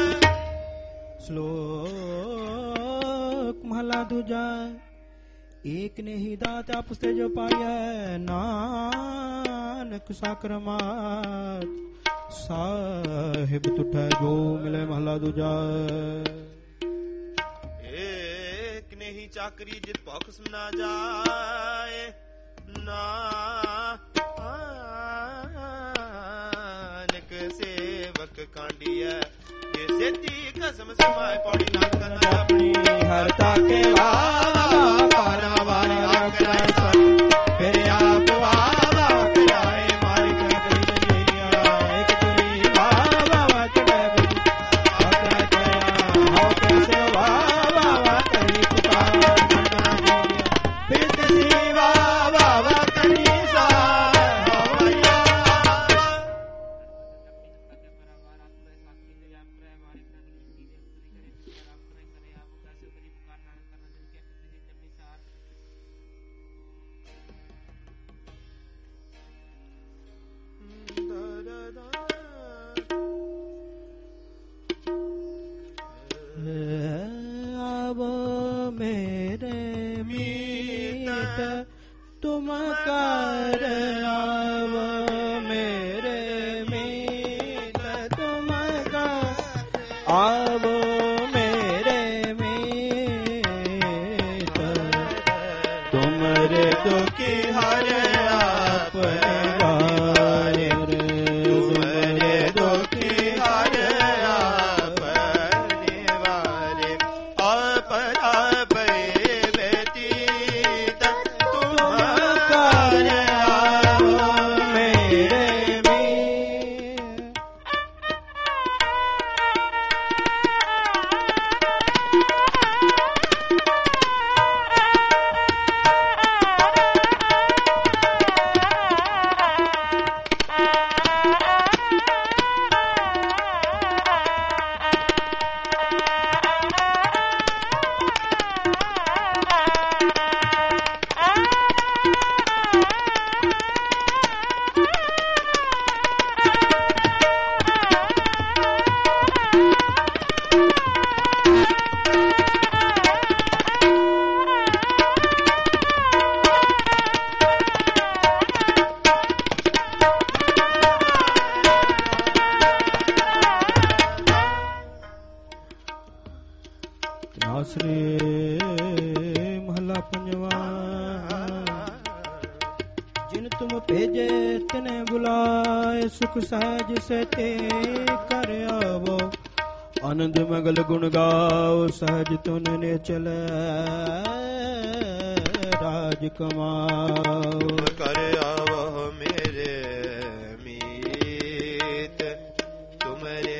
A: ਸ਼ਲੋਕ ਮਹਲਾ ਦੂਜਾ। ਏਕ ਨੇ ਹੀ ਦਾਤ ਆਪਸ ਤੇ ਜੋ ਪਾਇਆ ਨਾਨਕ ਸਾਕਰਮਾਤ ਸਾਹਿਬ ਤੁਠੈ ਜੋ ਮਿਲੇ ਮਹਲਾ ਦੂਜਾ।
B: ਏਕ ਨਹੀਂ ਚਾਕਰੀ ਜਿਤ ਭੁਖ ਸਮਨਾ ਜਾਏ ਨਾਨਕ ਸੇਵਕ ਕਾਂਡੀਐ ਜੇ ਸੇਤੀ ਕਸਮ ਸਮਾਏ ਪੌੜੀ ਨਾ ਕਰਨਾ ਆਪਣੀ
A: ਹਰ ਤਾਕੇ ਵਾ ਪਾਰਾ ਵਾਰਿਆ ਕਰਾਇ ਸਤ ਫਿਰ ਆਪ ਵਾ ਕਰਾਏ ਮਾਰਿਕ ਕਰੀ ਜਲੀਆ ਇੱਕ ਤੁਰੀ ਵਾ ਚੜੈ ਬੁਝ ਆਕਰਾ ਜਇਆ ਹਉ ਕੈਸੇ ਵਾ ਕਰੀ ਪੁਕਾਰ ਮੰਨਾ ਜੀਆ ਫਿਰ ਤਸੀ ਵਾ ਕਰੀ ਸਾ ਹਵਿਆ। तुम कर आवो मेरे मीत तुम कर आवो मेरे मीत तुमरे दुखी हरे आपने वारे तुमरे दुखी हरे आपने वारे अपना व्यतीत तुम कर आवो मेरे मीत आश्रे महला पंजवा जिन तुम भेजे तिने बुलाए सुख सहज से ते कर आवो आनंद मंगल गुण गाओ सहज तुन ने चले राज कमाओ
B: कर आवो मेरे मीत तुमरे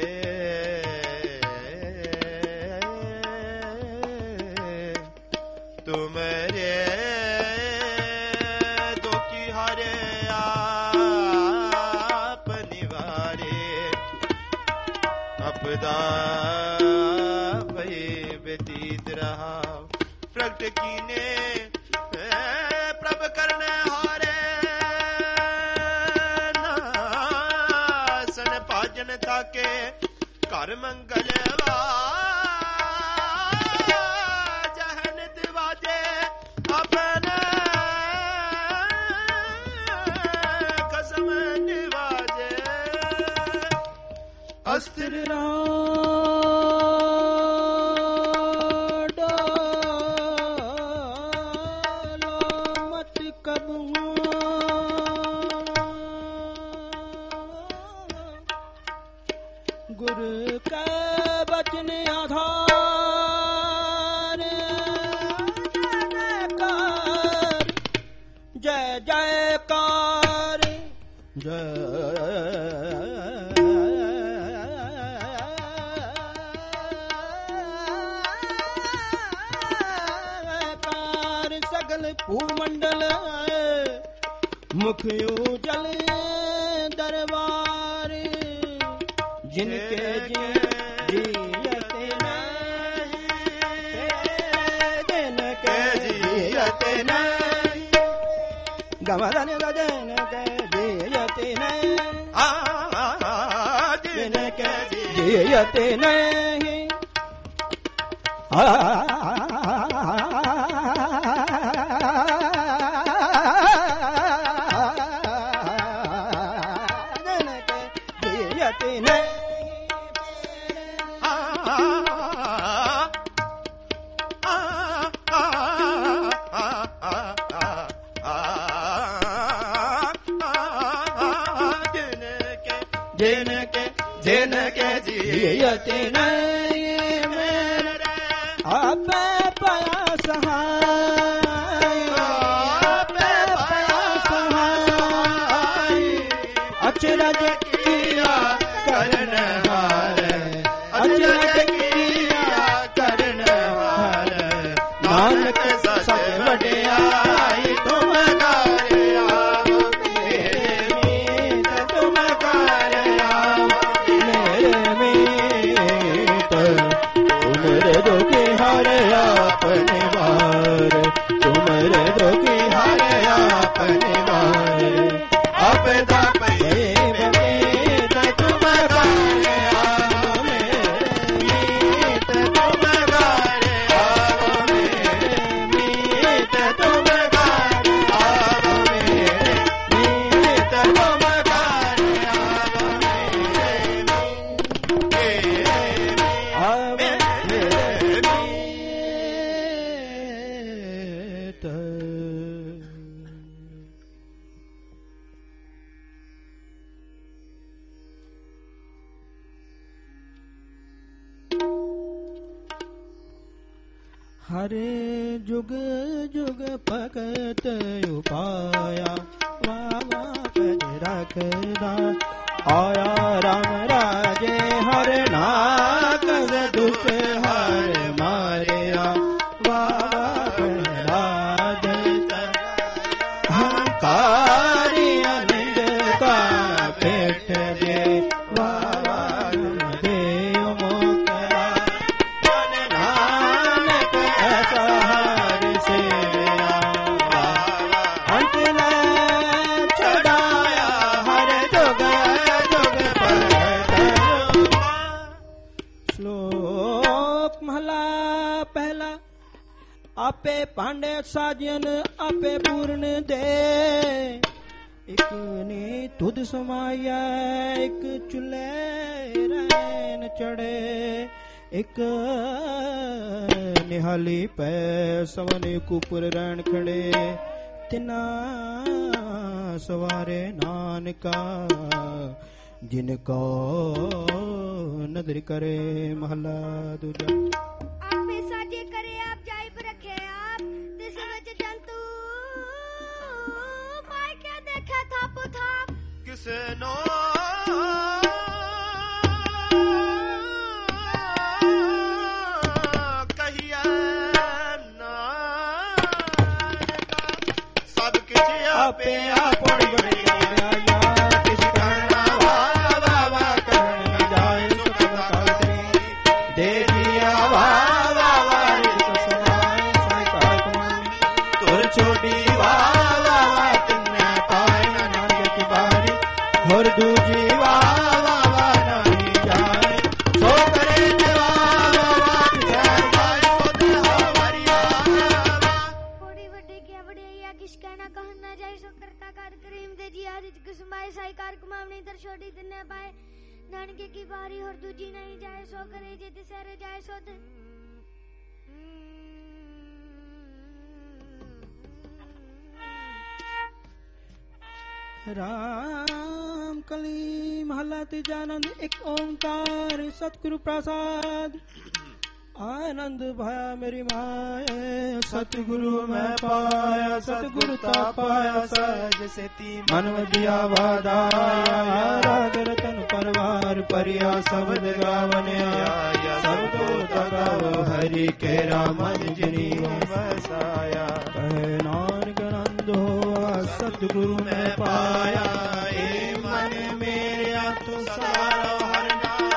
B: तुमरे दुखी हरे आप निवारे अपदा भई व्यतीत रहा प्रगट कीने प्रभ करने हारे नासन पाजन ताके कर मंगलवा जहन दिवाजे अपने कसम निवाजे
A: अस्त्र डालो मत कबू गुरु के वचन आधार जय जयकार जयकार सगल भूमंडल मुख उजल दरबार जिनके जियते नहीं जिनके जियते नहीं गमन गजन के जियते नहीं जिनके जियते नहीं जियते नहीं जिनके जियते नहीं मेरे आपे पया सहाय आपे पया सहाय अचरज किया करन हारे अचरज किया करन हारे नानक सच वडियाई तुम कर आवो मेरे मीत तुम कर आवो मेरे मीत तुमरे दुखी हरे अपने ਹਰੇ ਜੁਗ ਜੁਗ ਭਗਤ ਉਪਾਇਆ ਵਾਵਾ ਪਜ ਰਖਦਾ ਆਇਆ ਰਾਮ ਰਾਜੇ ਹਰ ਨਾਕਸ ਦੁਖ ਹਰ ਮਾਰਿਆ ਵਾਵਾ ਰਾਜ ਹੰਕਾਰੀ ਅਨੰਦ ਕਾ ਪੇਟ ਦੇ ਵਾਵਾ ਦੇ ਮੁਕਰਾ ਜਨ ਨਾਨਕ ਐਸਾ ਹਰਿ ਸੇਵਿਆ ਅੰਤ ਲੈ ਛਡਾਇਆ ਹਰ ਜੁਗ ਜੁਗ ਭਗਤ। ਸ਼ਲੋਕ ਮਹਲਾ ਪਹਿਲਾ। ਆਪੇ ਭਾਂਡੇ ਸਾਜਨ ਆਪੇ ਪੂਰਨ ਦੇ ਇਕ ਨੇ ਤੁਧ ਸਮਾਇਆ ਇਕ ਚੁੱਲ੍ਹੇ ਰਹਿਣ ਚੜੇ ਇਕ ਨਿਹਾਲੀ ਪੈ ਸਵਨੇ ਕੁਪਰ ਰਹਿਣ ਖੜੇ ਤਿਨਾ ਸਵਾਰੇ ਨਾਨਕਾ ਜਿਨ ਕੋ ਨਦਰ ਕਰੇ। ਮਹਲਾ ਦੂਜਾ।
C: ਆਪੇ ਸਾਜੇ ਕਰੇ ਆਪ ਜਾਇਬ ਰੱਖੇ ਆਪ ਤਿਸ ਵਿੱਚ ਜੰਤੂ ਪਾਇ ਕੇ ਦੇਖੇ ਥਾਪ ਥਾਪ
B: ਕਿਸੇ ਨੋ ਕਹੀਐ ਨਾਨਕਾ ਸਭ ਕਿਛ ਆਪੇ ਆਪਣ ਬਣਾਇਆ ਕਿਛ ਕਰਨਾ ਵਾ ਵਾ ਕਰਨ ਨ ਜਾਏ ਸੁਖ ਬਖਾਤਰੀ ਦੇ ਜੀਆ ਵਾ ਵਾ ਰਿਤ ਸਮਾਏ ਸਾਇ ਕਮਾਨੀ ਤੁਰ ਛੋਟੀ ਵਾ ਵਾ ਤਿੰਨੇ ਪਾਏ ਨਾਨਕ ਕੀ ਬਾਰੀ ਹੋਰ ਦੂਜੀ ਵਾ ਵਾ ਨਹੀਂ ਜਾਏ ਸੋ ਕਰੇ ਜਵਾ ਵਾ ਕਿਸਰ ਬਾਈ ਸੋਤੇ ਹਵਾਰੀਆ
C: ਕੋੜੀ ਵੱਡੇ ਕੀ ਵਡਿਆਈਆ ਕਿਸ ਕਹਿਣਾ ਕਹਿ ਨਾ ਜਾਏ ਸੋ ਕਰਤਾ ਕਰ ਕਰੀਮ ਦੇ ਜੀ ਆਦਿ ਕੁਸਮਾਏ ਸਾਈ ਕਾਰ ਕਮਾਵਣੀ ਦਰ ਛੋਟੀ ਤਿੰਨੇ ਪਾਏ ਨਾਨਕੇ ਕੀ ਬਾਰੀ ਹੋਰ ਦੂਜੀ ਨਹੀਂ ਜਾਏ ਸੋ ਕਰੇ ਜੇ ਤਿਸਰੇ ਜਾਏ ਸੋਤ
A: ਰਾਮ ਕਲੀ ਮਹਲਾ ਤੀਜਾ। ਆਨੰਦ ਇੱਕ ਓੰਕਾਰ ਸਤਿਗੁਰੂ ਪ੍ਰਸਾਦ। ਆਨੰਦ ਭਇਆ ਮੇਰੀ ਮਾਏ ਸਤਿਗੁਰੂ ਮੈਂ ਪਾਇਆ ਸਤਿਗੁਰੂ ਤਾ ਪਾਇਆ ਸਹਿਜ ਸੇਤੀ ਮਨ ਵਜਿਆ ਵਾਦਾਇਆ ਰਾਗ ਰਤਨ ਪਰਵਾਰ ਪਰਿਆ ਸ਼ਬਦ ਗਾਵਨਿਆ ਸਬਦੋ ਤਗਾਵ ਹਰੀ ਕੇਰਾ ਮਨ ਜਿਨੀ ਵਸਾਇਆ ਕਹਿ ਨਾਨਕ ਆਨੰਦ ਹੋਆ ਸਤਿਗੁਰੂ ਮੈਂ ਪਾਇਆ ਏ ਮਨ ਮੇਰਿਆ ਤੂੰ ਸਾਰਾ ਹਰ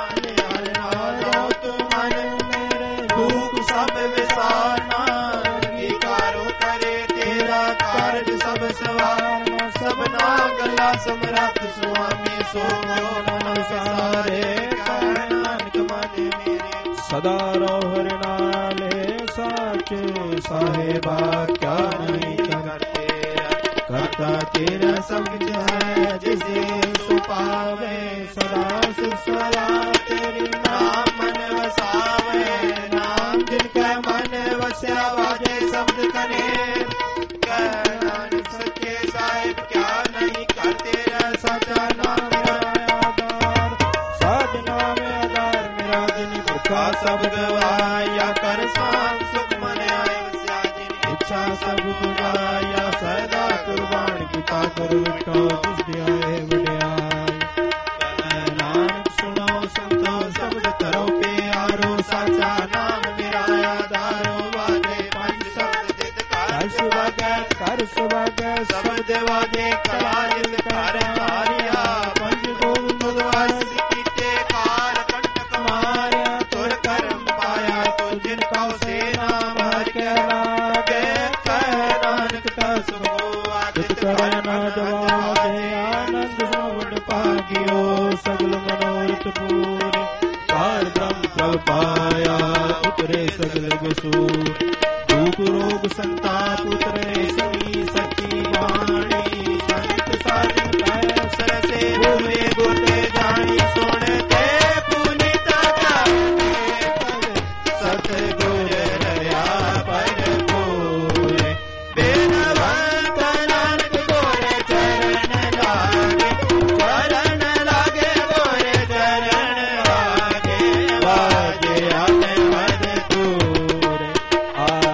A: ਨਾਲ ਰੋਤ ਮਨ ਦੁਖ ਸਭ ਵਿਸਾਰਨਾ ਕੀ ਕਾਰੋ ਕਰੇ ਤੇਰਾ ਕਾਰਜ ਸਭ ਸਵਾਰਨਾ ਸਭਨਾ ਗੱਲਾਂ ਸਮਰੱਥ ਸੁਆਮੀ ਸੋ ਜੋ ਮਨ ਸਾਰੇ ਕਹਿ ਨਾਨਕ ਮਨ ਮੇਰੇ ਸਦਾ ਰਹੁ ਹਰਿ ਨਾਲੇ ਸਾਚ ਸਾਹਿਬਾ ਕਿਆ ਨਹੀਂ ਕਰਤੇ ਕਰਤਾ ਤੇਰਾ ਸਭ ਕੁਝ ਹੈ ਜਿਸੇ ਸੁਪਾਵੇ ਸਦਾ ਸੁਖ ਸਲਾਮ ਤੇਰੀ ਨਾਮ ਮਨ ਵਸਾਵੇ ਨਾਮ ਜਿਨ ਕੈ ਮਨ ਵਸਿਆ ਵਾਜੇ ਸ਼ਬਦ ਕਨੇ ਕਹਿ ਨਾਨਕ ਸੱਚੇ ਸਾਹਿਬ ਕਿਆ ਨਹੀਂ ਕਰ ਤੇਰਾ ਸਾਚਾ ਨਾਮ ਮੇਰਾ ਆਧਾਰ ਸਾਧ ਨਾਮ ਆਧਾਰ ਮੇਰਾ ਜਿਨ ਭੁਖਾ ਸਭ ਗਵਾਇਆ ਕਰ ਸਾਮ ਸੁਖ ਮਨ ਆਏ ਵਸਿਆ ਜਿਨ ਇੱਛਾ ਸਭ ਪੁਗਾਇਆ ਸਦਾ ਕੁਰਬਾਨ ਕੀਤਾ ਕਰ ਵਿਟੋ ਜਿਸ ਦੇ ਆਏ ਵਡਿਆਈ ਕਹਿ ਨਾਨਕ ਸੁਣੋ ਸੰਤੋ ਸ਼ਬਦ ਕਰੋ ਪਿਆਰੋ ਸਾਚਾ ਨਾਮ ਮੇਰਾ ਆਧਾਰੋ ਵਾਜੇ ਪੰਜ ਸ਼ਬਦ ਦਿਤ ਕਰ ਸੁਭਾਗੈ ਕਰ ਸੁਭਾਗੈ ਸ਼ਬਦ ਵਾਜੇ ਕਲਾ ਜਿਤ ਕਰ ਹਾਰਿਆ ਪੰਜ ਗੋਬਿੰਦ ਦਵਾਸ ਕੀਤੇ ਕਾਲ ਕੰਟਕ ਮਾਰਿਆ ਤੁਰ ਕਰਮ ਪਾਇਆ ਤੁ ਜਿਨ ਕਉ ਸੇ ਨਾਮ ਹਰਿ ਕੈ ਲਾਗੇ ਕਹਿ ਨਾਨਕ ਕਾ ਸੁਭੋ ਆਦਿਤ ਕਰੈ ਨਾ ਜਵਾਦੇ ਆਨੰਦ ਸੋਵਡ ਭਾਗਿਓ ਸਗਲ ਮਨੋਰਥ ਪੂਰੇ ਪਾਰ ਬ੍ਰਹਮ ਪ੍ਰਭ ਪਾਇਆ ਉਤਰੇ ਸਗਲ ਗਸੂਰ ਦੁਖ ਰੋਗ ਸੰਤਾਪ ਉਤਰੇ ਸਨੀ ਸੱਚੀ ਬਾਣੀ ਸੰਤ ਸਾਧਨ ਕੈ ਸਰਸੇ ਬੋਲੇ ਬੋਲੇ ਜਾਣੀ ਸੁਣ ਤੇ ਪੁਨੀਤ ਕਰੇ ਸਤ ਗੁਰ ਰਹਾ ਪਰ ਕੋਰੇ ਬੇਨਵੰਤ ਨਾਨਕ ਕੋਰੇ ਚਰਨ ਲਾਗੇ ਕੋਰੇ ਚਰਨ ਲਾਗੇ ਵਾਜੇ ਆਨੇ ਮਦ ਤੂਰੇ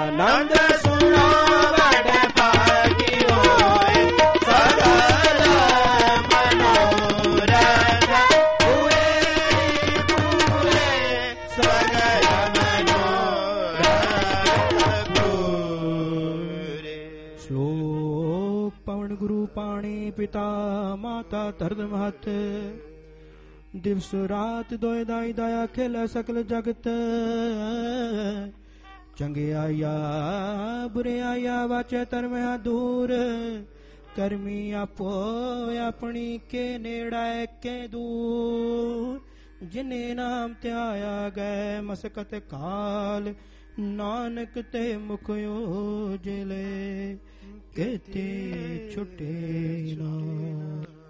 A: ਗੁਰੂ ਪਾਣੀ ਪਿਤਾ ਮਾਤਾ ਧਰਤ ਮਹਤ ਦਿਵਸ ਰਾਤ ਦੋਇ ਦਾਈ ਦਾਇਆ ਖੇਲੇ ਸਕਲ ਜਗਤ ਚੰਗਿਆਇਆ ਬੁਰਿਆਇਆ ਵਾਚੇ ਧਰਮਿਆ ਦੂਰ ਕਰਮੀ ਆਪੋ ਆਪਣੀ ਕੇ ਨੇੜਾ ਕੇ ਦੂਰ ਜਿਨੇ ਨਾਮ ਧਿਆਇਆ ਗਏ ਮਸਕਤ ਕਾਲ ਨਾਨਕ ਤੇ ਮੁਖ ਉਜਲੇ ਕਹਤੇ ਛੁਟੇ ਨਾ